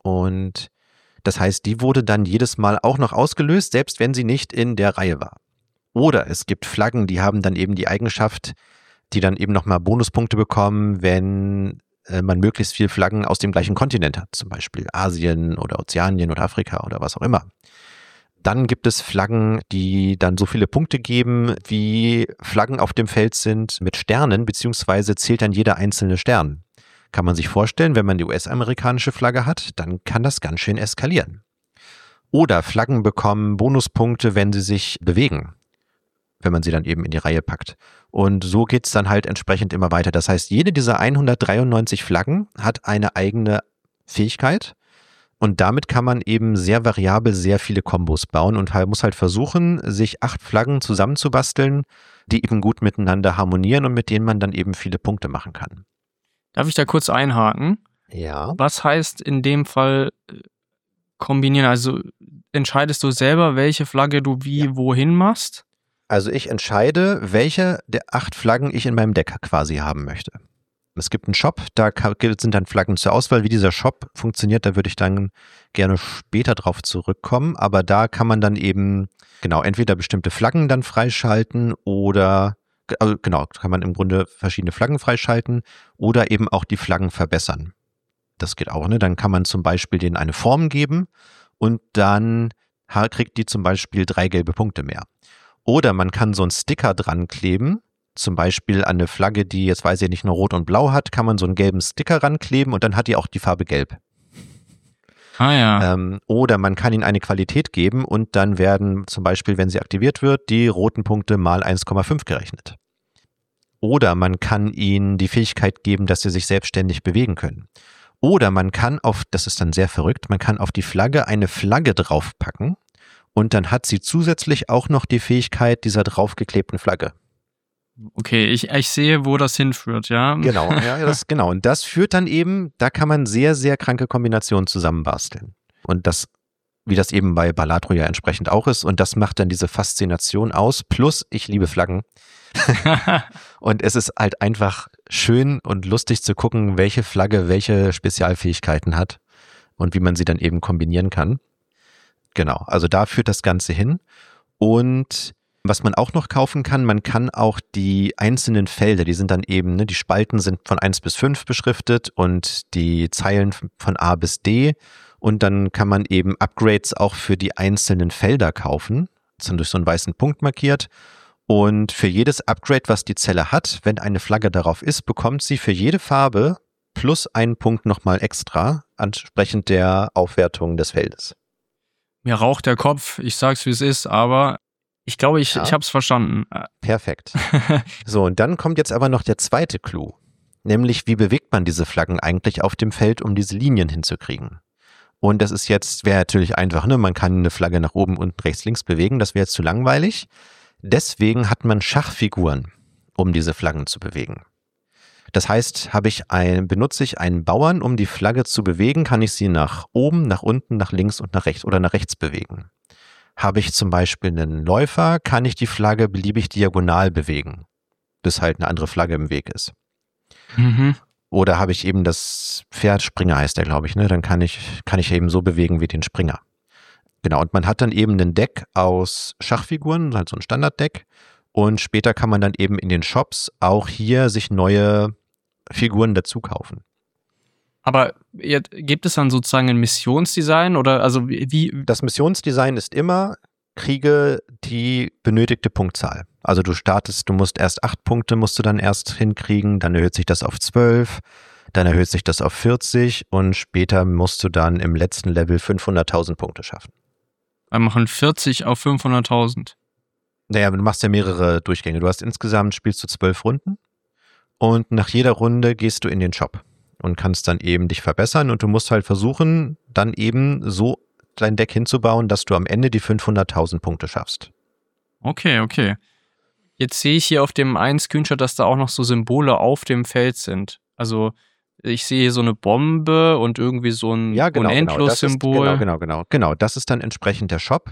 Und das heißt, die wurde dann jedes Mal auch noch ausgelöst, selbst wenn sie nicht in der Reihe war. Oder es gibt Flaggen, die haben dann eben die Eigenschaft, die dann eben nochmal Bonuspunkte bekommen, wenn äh, man möglichst viele Flaggen aus dem gleichen Kontinent hat, zum Beispiel Asien oder Ozeanien oder Afrika oder was auch immer. Dann gibt es Flaggen, die dann so viele Punkte geben, wie Flaggen auf dem Feld sind mit Sternen, beziehungsweise zählt dann jeder einzelne Stern. Kann man sich vorstellen, wenn man die U S-amerikanische Flagge hat, dann kann das ganz schön eskalieren. Oder Flaggen bekommen Bonuspunkte, wenn sie sich bewegen, wenn man sie dann eben in die Reihe packt. Und so geht es dann halt entsprechend immer weiter. Das heißt, jede dieser hundertdreiundneunzig Flaggen hat eine eigene Fähigkeit und damit kann man eben sehr variabel sehr viele Kombos bauen und halt, muss halt versuchen, sich acht Flaggen zusammenzubasteln, die eben gut miteinander harmonieren und mit denen man dann eben viele Punkte machen kann. Darf ich da kurz einhaken? Ja. Was heißt in dem Fall kombinieren? Also entscheidest du selber, welche Flagge du wie ja. wohin machst? Also ich entscheide, welche der acht Flaggen ich in meinem Deck quasi haben möchte. Es gibt einen Shop, da sind dann Flaggen zur Auswahl. Wie dieser Shop funktioniert, da würde ich dann gerne später drauf zurückkommen. Aber da kann man dann eben, genau, entweder bestimmte Flaggen dann freischalten oder, also genau, kann man im Grunde verschiedene Flaggen freischalten oder eben auch die Flaggen verbessern. Das geht auch, ne? Dann kann man zum Beispiel denen eine Form geben und dann kriegt die zum Beispiel drei gelbe Punkte mehr. Oder man kann so einen Sticker dran kleben, zum Beispiel an eine Flagge, die jetzt weiß ich nicht nur rot und blau hat, kann man so einen gelben Sticker rankleben und dann hat die auch die Farbe gelb. Ah ja. Ähm, oder man kann ihnen eine Qualität geben und dann werden zum Beispiel, wenn sie aktiviert wird, die roten Punkte mal eins Komma fünf gerechnet. Oder man kann ihnen die Fähigkeit geben, dass sie sich selbstständig bewegen können. Oder man kann auf, das ist dann sehr verrückt, man kann auf die Flagge eine Flagge draufpacken. Und dann hat sie zusätzlich auch noch die Fähigkeit dieser draufgeklebten Flagge. Okay, ich, ich sehe, wo das hinführt, ja. Genau, ja, das, genau. Und das führt dann eben, da kann man sehr, sehr kranke Kombinationen zusammenbasteln. Und das, wie das eben bei Balatro ja entsprechend auch ist. Und das macht dann diese Faszination aus. Plus, ich liebe Flaggen. Und es ist halt einfach schön und lustig zu gucken, welche Flagge welche Spezialfähigkeiten hat und wie man sie dann eben kombinieren kann. Genau, also da führt das Ganze hin und Was man auch noch kaufen kann, man kann auch die einzelnen Felder, die sind dann eben, ne, die Spalten sind von eins bis fünf beschriftet und die Zeilen von A bis D. Und dann kann man eben Upgrades auch für die einzelnen Felder kaufen. Das ist dann durch so einen weißen Punkt markiert. Und für jedes Upgrade, was die Zelle hat, wenn eine Flagge darauf ist, bekommt sie für jede Farbe plus einen Punkt nochmal extra, entsprechend der Aufwertung des Feldes. Mir raucht der Kopf, ich sag's wie es ist, aber ich glaube, ich, ja. ich hab's verstanden. Perfekt. So, und dann kommt jetzt aber noch der zweite Clou. Nämlich, wie bewegt man diese Flaggen eigentlich auf dem Feld, um diese Linien hinzukriegen? Und das ist jetzt, wäre natürlich einfach, ne? Man kann eine Flagge nach oben, unten, rechts, links bewegen, das wäre jetzt zu langweilig. Deswegen hat man Schachfiguren, um diese Flaggen zu bewegen. Das heißt, habe ich ein, benutze ich einen Bauern, um die Flagge zu bewegen, kann ich sie nach oben, nach unten, nach links und nach rechts oder nach rechts bewegen. Habe ich zum Beispiel einen Läufer, kann ich die Flagge beliebig diagonal bewegen, bis halt eine andere Flagge im Weg ist. Mhm. Oder habe ich eben das Pferd, Springer heißt der, glaube ich, ne? Dann kann ich, kann ich eben so bewegen wie den Springer. Genau, und man hat dann eben ein Deck aus Schachfiguren, halt so ein Standarddeck. Und später kann man dann eben in den Shops auch hier sich neue Figuren dazu kaufen. Aber jetzt, gibt es dann sozusagen ein Missionsdesign oder also wie? Das Missionsdesign ist immer, kriege die benötigte Punktzahl. Also du startest, du musst erst acht Punkte musst du dann erst hinkriegen, dann erhöht sich das auf zwölf, dann erhöht sich das auf vierzig und später musst du dann im letzten Level fünfhunderttausend Punkte schaffen. Wir machen vierzig auf fünfhunderttausend. Naja, du machst ja mehrere Durchgänge. Du hast insgesamt, spielst du zwölf Runden und nach jeder Runde gehst du in den Shop und kannst dann eben dich verbessern und du musst halt versuchen, dann eben so dein Deck hinzubauen, dass du am Ende die fünfhunderttausend Punkte schaffst. Okay, okay. Jetzt sehe ich hier auf dem einen Screenshot, dass da auch noch so Symbole auf dem Feld sind. Also ich sehe hier so eine Bombe und irgendwie so ein ja, genau, Unendlos-Symbol. Genau, genau, genau. Genau, das ist dann entsprechend der Shop.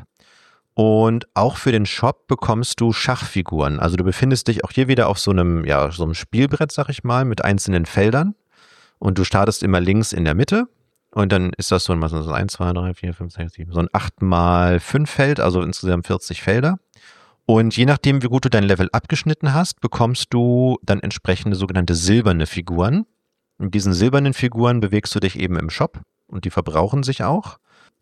Und auch für den Shop bekommst du Schachfiguren. Also du befindest dich auch hier wieder auf so einem, ja, so einem Spielbrett, sag ich mal, mit einzelnen Feldern. Und du startest immer links in der Mitte. Und dann ist das so ein, so ein eins, zwei, drei, vier, fünf, sechs, sieben, so ein acht mal fünf Feld, also insgesamt vierzig Felder. Und je nachdem, wie gut du dein Level abgeschnitten hast, bekommst du dann entsprechende sogenannte silberne Figuren. In diesen silbernen Figuren bewegst du dich eben im Shop und die verbrauchen sich auch.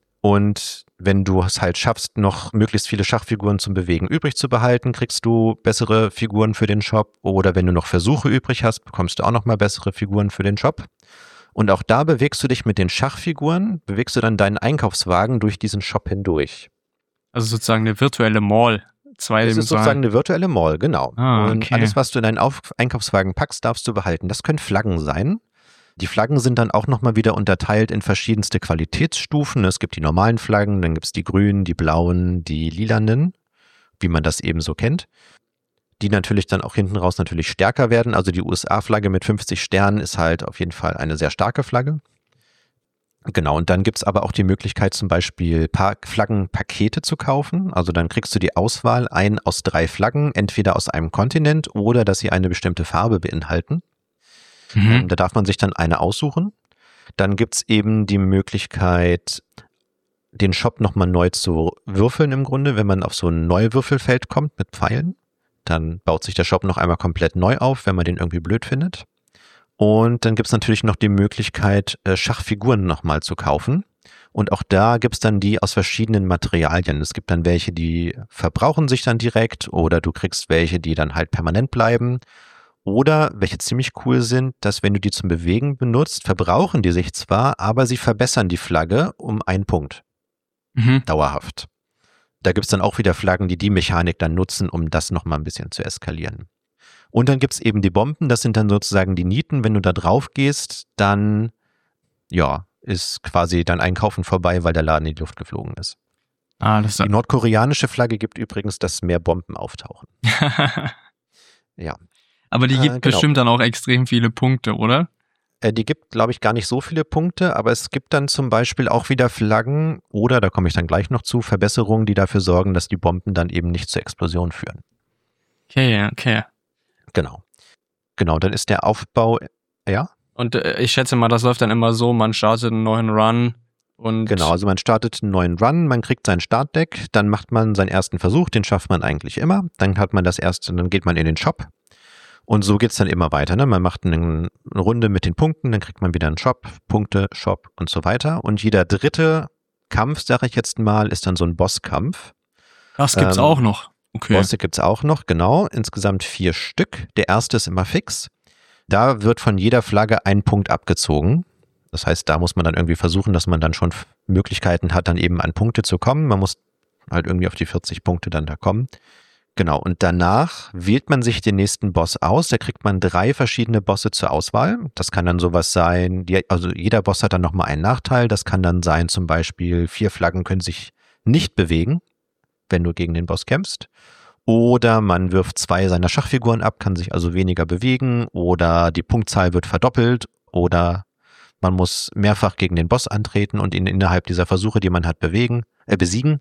Und wenn du es halt schaffst, noch möglichst viele Schachfiguren zum Bewegen übrig zu behalten, kriegst du bessere Figuren für den Shop. Oder wenn du noch Versuche übrig hast, bekommst du auch noch mal bessere Figuren für den Shop. Und auch da bewegst du dich mit den Schachfiguren, bewegst du dann deinen Einkaufswagen durch diesen Shop hindurch. Also sozusagen eine virtuelle Mall. Zwei das ist sozusagen eine virtuelle Mall, genau. Ah, okay. Und alles, was du in deinen Auf- Einkaufswagen packst, darfst du behalten. Das können Flaggen sein. Die Flaggen sind dann auch nochmal wieder unterteilt in verschiedenste Qualitätsstufen. Es gibt die normalen Flaggen, dann gibt es die grünen, die blauen, die lilanen, wie man das eben so kennt. Die natürlich dann auch hinten raus natürlich stärker werden. Also die U S A-Flagge mit fünfzig Sternen ist halt auf jeden Fall eine sehr starke Flagge. Genau, und dann gibt es aber auch die Möglichkeit, zum Beispiel pa- Flaggenpakete zu kaufen. Also dann kriegst du die Auswahl, ein aus drei Flaggen, entweder aus einem Kontinent oder dass sie eine bestimmte Farbe beinhalten. Mhm. Ähm, da darf man sich dann eine aussuchen. Dann gibt es eben die Möglichkeit, den Shop nochmal neu zu würfeln im Grunde, wenn man auf so ein Neuwürfelfeld kommt mit Pfeilen. Dann baut sich der Shop noch einmal komplett neu auf, wenn man den irgendwie blöd findet. Und dann gibt es natürlich noch die Möglichkeit, Schachfiguren nochmal zu kaufen. Und auch da gibt es dann die aus verschiedenen Materialien. Es gibt dann welche, die verbrauchen sich dann direkt oder du kriegst welche, die dann halt permanent bleiben. Oder welche ziemlich cool sind, dass wenn du die zum Bewegen benutzt, verbrauchen die sich zwar, aber sie verbessern die Flagge um einen Punkt. Mhm. Dauerhaft. Da gibt es dann auch wieder Flaggen, die die Mechanik dann nutzen, um das nochmal ein bisschen zu eskalieren. Und dann gibt es eben die Bomben, das sind dann sozusagen die Nieten. Wenn du da drauf gehst, dann ja, ist quasi dein Einkaufen vorbei, weil der Laden in die Luft geflogen ist. Ah, das die nordkoreanische Flagge gibt übrigens, dass mehr Bomben auftauchen. Ja. Aber die gibt äh, genau. bestimmt dann auch extrem viele Punkte, oder? Äh, die gibt, glaube ich, gar nicht so viele Punkte, aber es gibt dann zum Beispiel auch wieder Flaggen oder, da komme ich dann gleich noch zu, Verbesserungen, die dafür sorgen, dass die Bomben dann eben nicht zur Explosion führen. Okay, okay. Genau. Genau, dann ist der Aufbau, ja? Und äh, ich schätze mal, das läuft dann immer so, man startet einen neuen Run Und Genau, also man startet einen neuen Run, man kriegt sein Startdeck, dann macht man seinen ersten Versuch, den schafft man eigentlich immer. Dann hat man das erste, dann geht man in den Shop. Und so geht's dann immer weiter. Ne? Man macht eine, eine Runde mit den Punkten, dann kriegt man wieder einen Shop, Punkte, Shop und so weiter. Und jeder dritte Kampf, sage ich jetzt mal, ist dann so ein Bosskampf. das gibt's Ähm, auch noch. Okay. Bosse gibt's auch noch, genau. Insgesamt vier Stück. Der erste ist immer fix. Da wird von jeder Flagge ein Punkt abgezogen. Das heißt, da muss man dann irgendwie versuchen, dass man dann schon Möglichkeiten hat, dann eben an Punkte zu kommen. Man muss halt irgendwie auf die vierzig Punkte dann da kommen. Genau, und danach wählt man sich den nächsten Boss aus. Da kriegt man drei verschiedene Bosse zur Auswahl. Das kann dann sowas sein, die, also jeder Boss hat dann nochmal einen Nachteil. Das kann dann sein, zum Beispiel, vier Flaggen können sich nicht bewegen, wenn du gegen den Boss kämpfst. Oder man wirft zwei seiner Schachfiguren ab, kann sich also weniger bewegen. Oder die Punktzahl wird verdoppelt. Oder man muss mehrfach gegen den Boss antreten und ihn innerhalb dieser Versuche, die man hat, bewegen, äh, besiegen.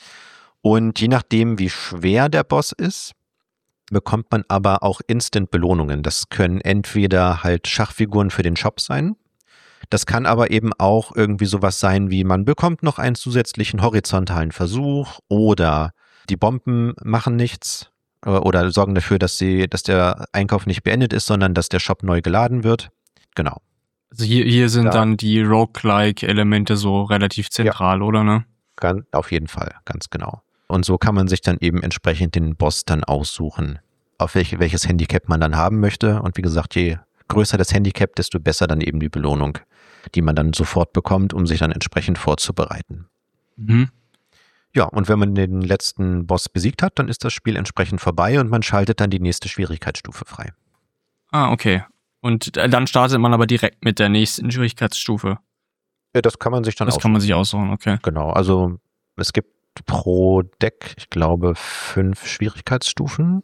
Und je nachdem, wie schwer der Boss ist, bekommt man aber auch Instant-Belohnungen. Das können entweder halt Schachfiguren für den Shop sein. Das kann aber eben auch irgendwie sowas sein, wie man bekommt noch einen zusätzlichen horizontalen Versuch oder die Bomben machen nichts oder sorgen dafür, dass sie, dass der Einkauf nicht beendet ist, sondern dass der Shop neu geladen wird. Genau. Also hier, hier sind Ja. dann die Roguelike-Elemente so relativ zentral, oder ne? Ganz, auf jeden Fall, ganz genau. Und so kann man sich dann eben entsprechend den Boss dann aussuchen, auf welche, welches Handicap man dann haben möchte. Und wie gesagt, je größer das Handicap, desto besser dann eben die Belohnung, die man dann sofort bekommt, um sich dann entsprechend vorzubereiten. Mhm. Ja, und wenn man den letzten Boss besiegt hat, dann ist das Spiel entsprechend vorbei und man schaltet dann die nächste Schwierigkeitsstufe frei. Ah, okay. Und dann startet man aber direkt mit der nächsten Schwierigkeitsstufe. Ja, das kann man sich dann Das aussuchen. kann man sich aussuchen, okay. Genau, also es gibt pro Deck, ich glaube, fünf Schwierigkeitsstufen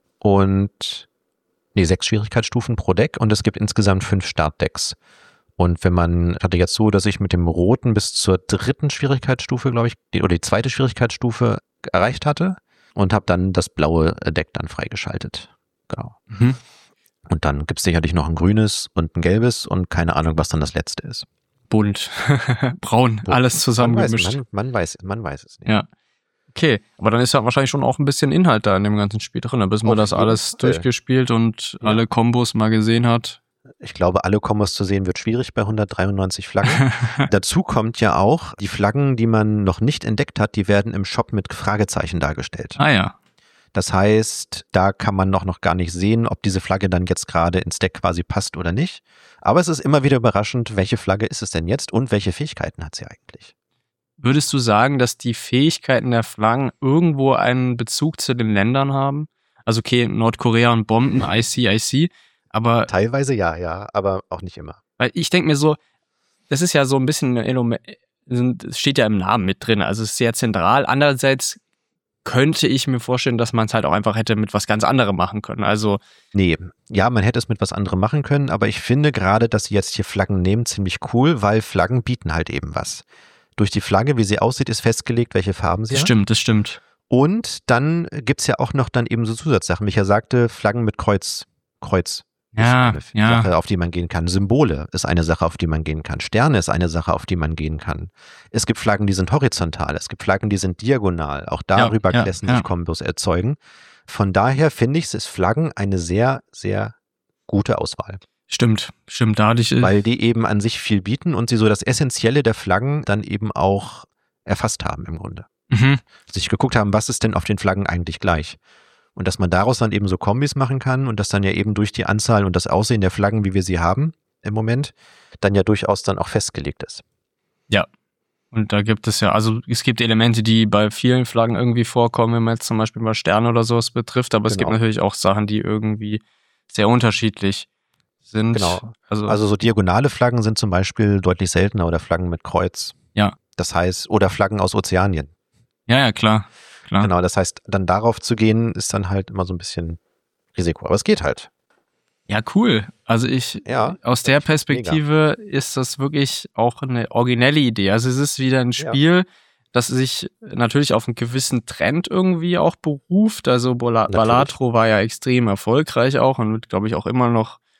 und nee, sechs Schwierigkeitsstufen pro Deck und es gibt insgesamt fünf Startdecks. Und wenn man, hatte jetzt so, dass ich mit dem roten bis zur dritten Schwierigkeitsstufe, glaube ich, die, oder die zweite Schwierigkeitsstufe erreicht hatte und habe dann das blaue Deck dann freigeschaltet. Genau. Mhm. Und dann gibt es sicherlich noch ein grünes und ein gelbes und keine Ahnung, was dann das letzte ist. Bunt, braun, alles zusammengemischt. Man weiß, man, man, weiß, man weiß es nicht. Ja. Okay, aber dann ist ja wahrscheinlich schon auch ein bisschen Inhalt da in dem ganzen Spiel drin, bis man Auf das jeden alles Fall. durchgespielt und Ja. alle Kombos mal gesehen hat. Ich glaube, alle Kombos zu sehen wird schwierig bei hundertdreiundneunzig Flaggen. Dazu kommt ja auch, die Flaggen, die man noch nicht entdeckt hat, die werden im Shop mit Fragezeichen dargestellt. Ah ja. Das heißt, da kann man noch, noch gar nicht sehen, ob diese Flagge dann jetzt gerade ins Deck quasi passt oder nicht. Aber es ist immer wieder überraschend, welche Flagge ist es denn jetzt und welche Fähigkeiten hat sie eigentlich? Würdest du sagen, dass die Fähigkeiten der Flaggen irgendwo einen Bezug zu den Ländern haben? Also okay, Nordkorea und Bomben, I see, I see. Aber Teilweise ja, ja, aber auch nicht immer. weil ich denke mir so, das ist ja so ein bisschen, es steht ja im Namen mit drin, also es ist sehr zentral. Andererseits könnte ich mir vorstellen, dass man es halt auch einfach hätte mit was ganz anderem machen können. Also Nee, ja, man hätte es mit was anderem machen können, aber ich finde gerade, dass sie jetzt hier Flaggen nehmen, ziemlich cool, weil Flaggen bieten halt eben was. Durch die Flagge, wie sie aussieht, ist festgelegt, welche Farben sie das hat. stimmt, das stimmt. Und dann gibt's ja auch noch dann eben so Zusatzsachen. Micha sagte, Flaggen mit Kreuz. Kreuz Ja, ist eine ja. Sache, auf die man gehen kann. Symbole ist eine Sache, auf die man gehen kann. Sterne ist eine Sache, auf die man gehen kann. Es gibt Flaggen, die sind horizontal. Es gibt Flaggen, die sind diagonal. Auch darüber ja, lassen ja. sich Kombos erzeugen. Von daher finde ich, ist Flaggen eine sehr, sehr gute Auswahl. Stimmt, stimmt. Da hatte ich, Weil die eben an sich viel bieten und sie so das Essentielle der Flaggen dann eben auch erfasst haben im Grunde. mhm. Sich geguckt haben, was ist denn auf den Flaggen eigentlich gleich? Und dass man daraus dann eben so Kombis machen kann und das dann ja eben durch die Anzahl und das Aussehen der Flaggen, wie wir sie haben im Moment, dann ja durchaus dann auch festgelegt ist. Und da gibt es ja, also es gibt Elemente, die bei vielen Flaggen irgendwie vorkommen, wenn man jetzt zum Beispiel mal Sterne oder sowas betrifft, aber es gibt Genau. natürlich auch Sachen, die irgendwie sehr unterschiedlich sind. Genau. Also, Also so diagonale Flaggen sind zum Beispiel deutlich seltener oder Flaggen mit Kreuz. Ja. Das heißt, oder Flaggen aus Ozeanien. ja, ja, klar. klar. Genau, das heißt, dann darauf zu gehen, ist dann halt immer so ein bisschen Risiko. Aber es geht halt. Ja, cool. Also ich, Ja, aus der ich find's Perspektive ist das wirklich auch eine originelle Idee. Also es ist wieder ein Ja. Spiel, das sich natürlich auf einen gewissen Trend irgendwie auch beruft. Also Bola- Natürlich. Balatro war ja extrem erfolgreich auch und wird, glaube ich, auch immer noch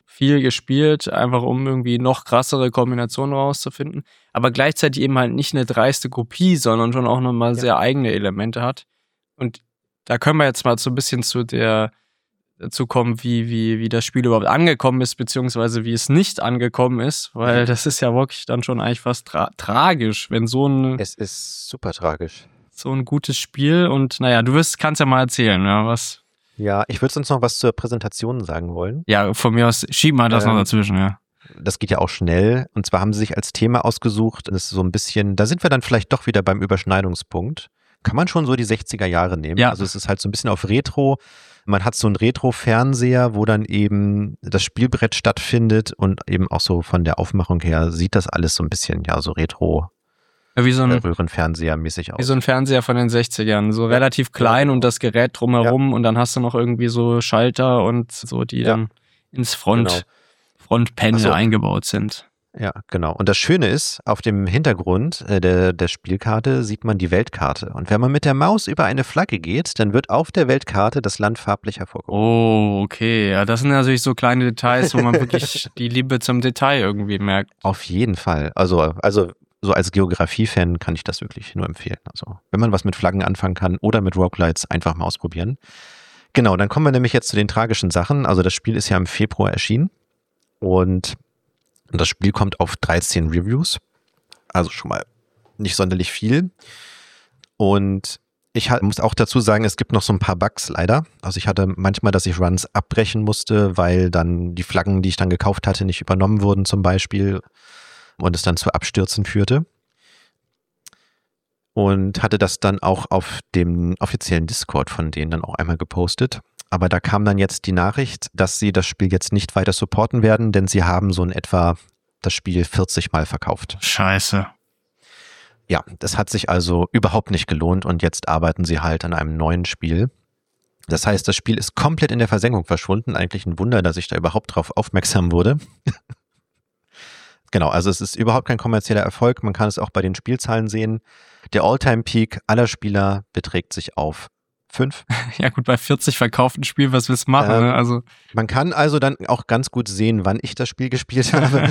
viel gespielt, einfach um irgendwie noch krassere Kombinationen rauszufinden, aber gleichzeitig eben halt nicht eine dreiste Kopie, sondern schon auch nochmal ja. sehr eigene Elemente hat. Und da können wir jetzt mal so ein bisschen zu der dazu kommen, wie, wie, wie das Spiel überhaupt angekommen ist, beziehungsweise wie es nicht angekommen ist, weil das ist ja wirklich dann schon eigentlich fast tra- tragisch, wenn so ein... Es ist super tragisch. So ein gutes Spiel und naja, du wirst, kannst ja mal erzählen, ja, was... Ja, ich würde sonst noch was zur Präsentation sagen wollen. Ja, von mir aus, schieb mal das ähm, noch dazwischen, ja. Das geht ja auch schnell. Und zwar haben sie sich als Thema ausgesucht, das ist so ein bisschen, da sind wir dann vielleicht doch wieder beim Überschneidungspunkt. Kann man schon so die sechziger Jahre nehmen. Ja. Also es ist halt so ein bisschen auf Retro. Man hat so einen Retro-Fernseher, wo dann eben das Spielbrett stattfindet und eben auch so von der Aufmachung her sieht das alles so ein bisschen, ja, so Retro- Ja, wie so ein Röhrenfernseher-mäßig aus. Wie so ein Fernseher von den sechzigern, so ja. relativ klein und das Gerät drumherum ja. und dann hast du noch irgendwie so Schalter und so, die ja. dann ins Front, genau. Frontpanel so. eingebaut sind. Ja, genau. Und das Schöne ist, auf dem Hintergrund äh, der, der Spielkarte sieht man die Weltkarte. Und wenn man mit der Maus über eine Flagge geht, dann wird auf der Weltkarte das Land farblich hervorgehoben. Oh, okay. Ja, das sind natürlich so kleine Details, wo man wirklich die Liebe zum Detail irgendwie merkt. Auf jeden Fall. Also, also so als Geografie-Fan kann ich das wirklich nur empfehlen. Also, wenn man was mit Flaggen anfangen kann oder mit Roguelites, einfach mal ausprobieren. Genau, dann kommen wir nämlich jetzt zu den tragischen Sachen. Also, das Spiel ist ja im Februar erschienen und das Spiel kommt auf dreizehn Reviews. Also schon mal nicht sonderlich viel. Und ich muss auch dazu sagen, es gibt noch so ein paar Bugs leider. Also ich hatte manchmal, dass ich Runs abbrechen musste, weil dann die Flaggen, die ich dann gekauft hatte, nicht übernommen wurden zum Beispiel und es dann zu Abstürzen führte. Und hatte das dann auch auf dem offiziellen Discord von denen dann auch einmal gepostet. Aber da kam dann jetzt die Nachricht, dass sie das Spiel jetzt nicht weiter supporten werden, denn sie haben so in etwa das Spiel vierzig Mal verkauft. Scheiße. Ja, das hat sich also überhaupt nicht gelohnt und jetzt arbeiten sie halt an einem neuen Spiel. Das heißt, das Spiel ist komplett in der Versenkung verschwunden. Eigentlich ein Wunder, dass ich da überhaupt drauf aufmerksam wurde. Genau, also es ist überhaupt kein kommerzieller Erfolg. Man kann es auch bei den Spielzahlen sehen. Der All-Time-Peak aller Spieler beträgt sich auf fünf. Ja gut, bei vierzig verkauften Spielen, was willst du machen? Ähm, ne? Also man kann also dann auch ganz gut sehen, wann ich das Spiel gespielt habe.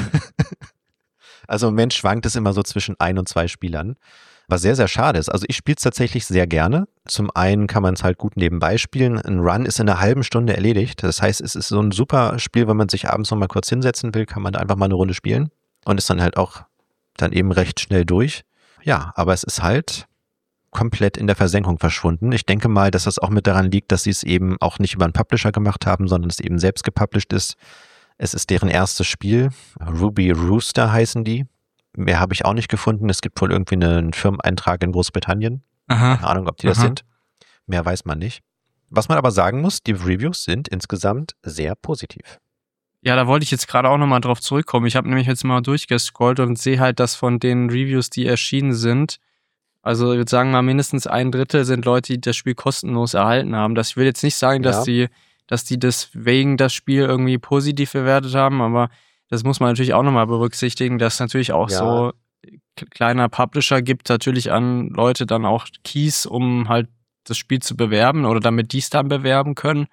Also im Moment schwankt es immer so zwischen ein und zwei Spielern, was sehr, sehr schade ist. Also ich spiele es tatsächlich sehr gerne. Zum einen kann man es halt gut nebenbei spielen. Ein Run ist in einer halben Stunde erledigt. Das heißt, es ist so ein super Spiel, wenn man sich abends noch mal kurz hinsetzen will, kann man da einfach mal eine Runde spielen und ist dann halt auch dann eben recht schnell durch. Ja, aber es ist halt komplett in der Versenkung verschwunden. Ich denke mal, dass das auch mit daran liegt, dass sie es eben auch nicht über einen Publisher gemacht haben, sondern es eben selbst gepublished ist. Es ist deren erstes Spiel. Ruby Rooster heißen die. Mehr habe ich auch nicht gefunden. Es gibt wohl irgendwie einen Firmeneintrag in Großbritannien. Aha. Keine Ahnung, ob die das Aha. sind. Mehr weiß man nicht. Was man aber sagen muss, die Reviews sind insgesamt sehr positiv. Ja, da wollte ich jetzt gerade auch nochmal drauf zurückkommen. Ich habe nämlich jetzt mal durchgescrollt und sehe halt, dass von den Reviews, die erschienen sind, also ich würde sagen mal mindestens ein Drittel sind Leute, die das Spiel kostenlos erhalten haben. Das, ich will jetzt nicht sagen, dass Ja. die, dass die deswegen das Spiel irgendwie positiv bewertet haben, aber das muss man natürlich auch nochmal berücksichtigen, dass es natürlich auch Ja. so k- kleiner Publisher gibt, natürlich an Leute dann auch Keys, um halt das Spiel zu bewerben oder damit die es dann bewerben können.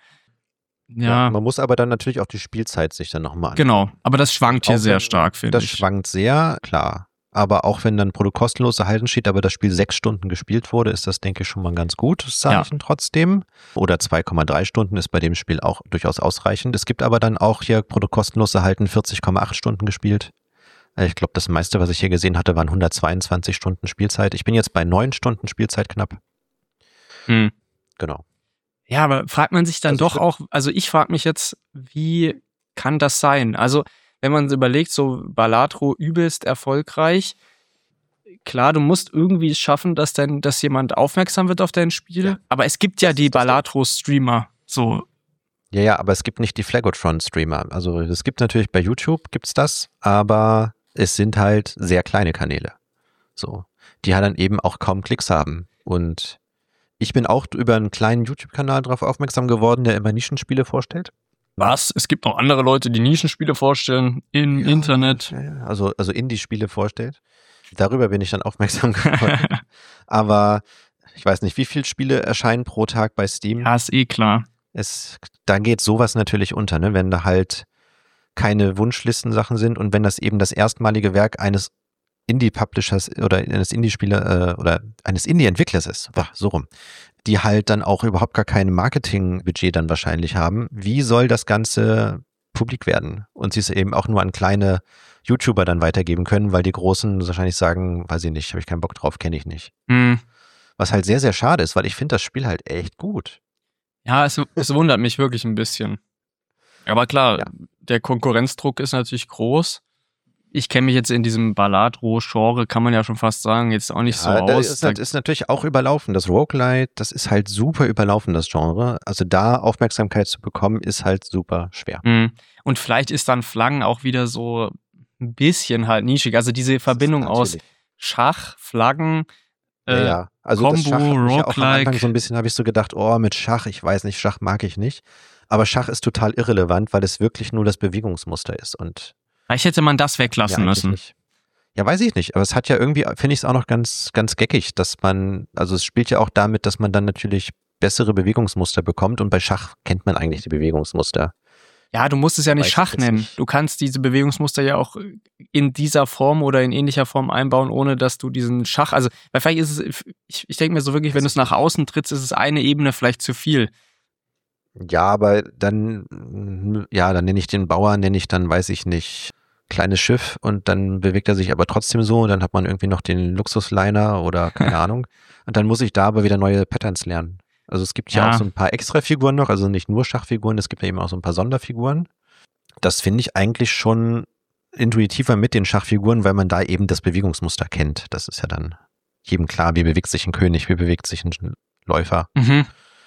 Ja, Ja, man muss aber dann natürlich auch die Spielzeit sich dann nochmal anschauen. genau. Aber das schwankt hier Auch sehr wenn- stark, finde Das ich. schwankt sehr, klar. Aber auch wenn dann ein Produkt kostenlos erhalten steht, aber das Spiel sechs Stunden gespielt wurde, ist das, denke ich, schon mal ein ganz gutes Zeichen trotzdem. Oder zwei Komma drei Stunden ist bei dem Spiel auch durchaus ausreichend. Es gibt aber dann auch hier Produkt kostenlos erhalten, vierzig Komma acht Stunden gespielt. Äh, Ich glaube, das meiste, was ich hier gesehen hatte, waren hundertzweiundzwanzig Stunden Spielzeit. Ich bin jetzt bei neun Stunden Spielzeit knapp. Hm. Genau. Ja, aber fragt man sich dann Also ich doch würd- auch, also ich frage mich jetzt, wie kann das sein? Also, wenn man überlegt, so Balatro übelst erfolgreich, klar, du musst irgendwie es schaffen, dass dann, dass jemand aufmerksam wird auf dein Spiel, Ja. aber es gibt ja Das die ist das Ding. Balatro-Streamer, so. Ja, ja, aber es gibt nicht die Flagotron-Streamer. Also es gibt natürlich bei YouTube gibt's das, aber es sind halt sehr kleine Kanäle. So, die halt dann eben auch kaum Klicks haben. Und ich bin auch über einen kleinen YouTube-Kanal drauf aufmerksam geworden, der immer Nischenspiele vorstellt. Was? Es gibt noch andere Leute, die Nischenspiele vorstellen im Ja, Internet. Ja, ja, also, also Indie-Spiele vorstellt. Darüber bin ich dann aufmerksam geworden. Aber ich weiß nicht, wie viele Spiele erscheinen pro Tag bei Steam. Ja, ist eh klar. Es, da geht sowas natürlich unter, ne? Wenn da halt, keine Wunschlistensachen sind und wenn das eben das erstmalige Werk eines Indie-Publishers oder eines Indie-Spieler äh, oder eines Indie-Entwicklers ist, Wah, so rum, die halt dann auch überhaupt gar kein Marketingbudget dann wahrscheinlich haben, wie soll das Ganze publik werden? Und sie es eben auch nur an kleine YouTuber dann weitergeben können, weil die Großen wahrscheinlich sagen, weiß ich nicht, habe ich keinen Bock drauf, kenne ich nicht. Mhm. Was halt sehr, sehr schade ist, weil ich finde das Spiel halt echt gut. Ja, es, es wundert mich wirklich ein bisschen. Aber klar, Ja. der Konkurrenzdruck ist natürlich groß. Ich kenne mich jetzt in diesem Balladro-Genre, kann man ja schon fast sagen, jetzt auch nicht Ja, so das aus. ist, das ist natürlich auch überlaufen. Das Roguelite, das ist halt super überlaufen, das Genre. Also da Aufmerksamkeit zu bekommen, ist halt super schwer. Mhm. Und vielleicht ist dann Flaggen auch wieder so ein bisschen halt nischig. Also diese Verbindung aus natürlich. Schach, Flaggen, Ja, äh, ja. Also Combo, das Schach hat mich ja auch am Roguelike. Anfang so ein bisschen, habe ich so gedacht, oh, mit Schach, ich weiß nicht, Schach mag ich nicht. Aber Schach ist total irrelevant, weil es wirklich nur das Bewegungsmuster ist und vielleicht hätte man das ja, weglassen eigentlich müssen. nicht. Ja, weiß ich nicht, aber es hat ja irgendwie, finde ich es auch noch ganz, ganz geckig, dass man, also es spielt ja auch damit, dass man dann natürlich bessere Bewegungsmuster bekommt und bei Schach kennt man eigentlich die Bewegungsmuster. Ja, du musst es ja nicht Weiß ich Schach jetzt nennen. nicht. Du kannst diese Bewegungsmuster ja auch in dieser Form oder in ähnlicher Form einbauen, ohne dass du diesen Schach, also, weil vielleicht ist es, ich, ich denke mir so wirklich, wenn du es nach außen trittst, ist es eine Ebene vielleicht zu viel. Ja, aber dann, ja, dann nenne ich den Bauer, nenne ich dann, weiß ich nicht, kleines Schiff und dann bewegt er sich aber trotzdem so und dann hat man irgendwie noch den Luxusliner oder keine Ahnung und dann muss ich da aber wieder neue Patterns lernen. Also es gibt ja, Ja. auch so ein paar Extrafiguren noch, also nicht nur Schachfiguren, es gibt ja eben auch so ein paar Sonderfiguren. Das finde ich eigentlich schon intuitiver mit den Schachfiguren, weil man da eben das Bewegungsmuster kennt. Das ist ja dann jedem klar, wie bewegt sich ein König, wie bewegt sich ein Läufer. Mhm.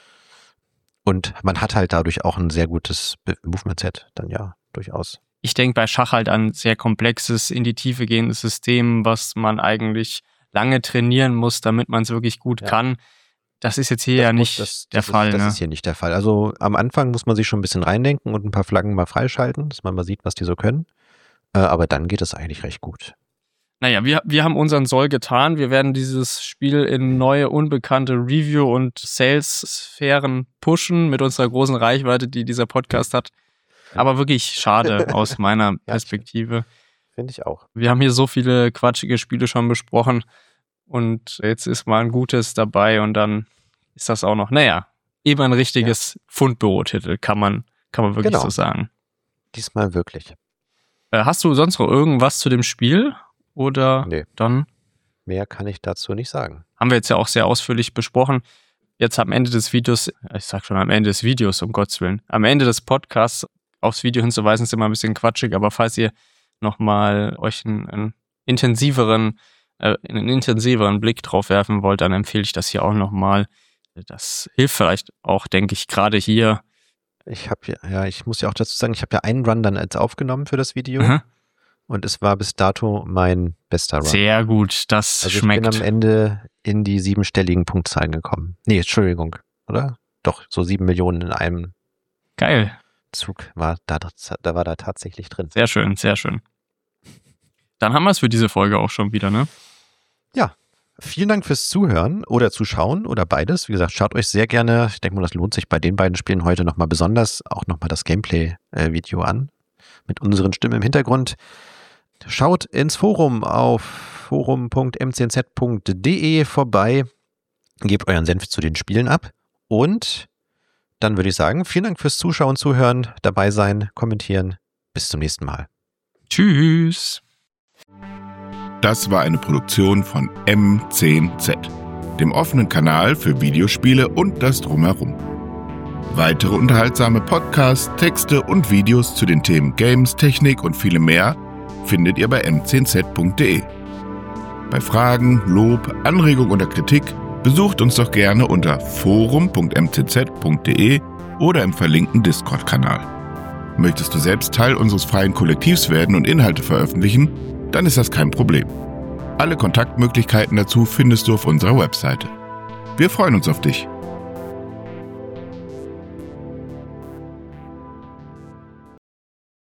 Und man hat halt dadurch auch ein sehr gutes Be- Movement-Set, dann ja, durchaus. Ich denke bei Schach halt an sehr komplexes, in die Tiefe gehendes System, was man eigentlich lange trainieren muss, damit man es wirklich gut Ja. kann. Das ist jetzt hier Das ja muss- nicht das, der das Fall. Ist, das ne? ist hier nicht der Fall. Also am Anfang muss man sich schon ein bisschen reindenken und ein paar Flaggen mal freischalten, dass man mal sieht, was die so können. Äh, aber dann geht es eigentlich recht gut. Naja, wir, wir haben unseren Soll getan. Wir werden dieses Spiel in neue, unbekannte Review- und Sales-Sphären pushen mit unserer großen Reichweite, die dieser Podcast hat. Aber wirklich schade aus meiner Perspektive. Finde ich auch. Wir haben hier so viele quatschige Spiele schon besprochen und jetzt ist mal ein gutes dabei und dann ist das auch noch, naja, eben ein richtiges Fundbüro-Titel, kann man, kann man wirklich Genau. so sagen. Diesmal wirklich. Äh, hast du sonst noch irgendwas zu dem Spiel? Oder Nee. dann Mehr kann ich dazu nicht sagen. haben wir jetzt ja auch sehr ausführlich besprochen. Jetzt am Ende des Videos, ich sag schon am Ende des Videos, um Gottes Willen, am Ende des Podcasts aufs Video hinzuweisen, ist immer ein bisschen quatschig, aber falls ihr nochmal euch einen, einen intensiveren, äh, einen intensiveren Blick drauf werfen wollt, dann empfehle ich das hier auch nochmal. Das hilft vielleicht auch, denke ich, gerade hier. Ich habe ja, ja, ich muss ja auch dazu sagen, ich habe ja einen Run dann jetzt aufgenommen für das Video Aha. und es war bis dato mein bester Run. Sehr gut, das Also schmeckt. ich bin am Ende in die siebenstelligen Punktzahlen gekommen. Nee, Entschuldigung, oder? Doch, so sieben Millionen in einem Geil, Zug war da, da war da tatsächlich drin. sehr schön, sehr schön. Dann haben wir es für diese Folge auch schon wieder, ne? Ja, vielen Dank fürs Zuhören oder Zuschauen oder beides. Wie gesagt, schaut euch sehr gerne, ich denke mal, das lohnt sich bei den beiden Spielen heute nochmal besonders, auch nochmal das Gameplay-Video an mit unseren Stimmen im Hintergrund. Schaut ins Forum auf forum punkt m c n z punkt d e vorbei, gebt euren Senf zu den Spielen ab und dann würde ich sagen, vielen Dank fürs Zuschauen, Zuhören, dabei sein, kommentieren. Bis zum nächsten Mal. Tschüss. Das war eine Produktion von M zehn Z, dem offenen Kanal für Videospiele und das Drumherum. Weitere unterhaltsame Podcasts, Texte und Videos zu den Themen Games, Technik und vielem mehr findet ihr bei m zehn z punkt d e. Bei Fragen, Lob, Anregung oder Kritik besucht uns doch gerne unter forum punkt m c z punkt d e oder im verlinkten Discord-Kanal. Möchtest du selbst Teil unseres freien Kollektivs werden und Inhalte veröffentlichen? Dann ist das kein Problem. Alle Kontaktmöglichkeiten dazu findest du auf unserer Webseite. Wir freuen uns auf dich.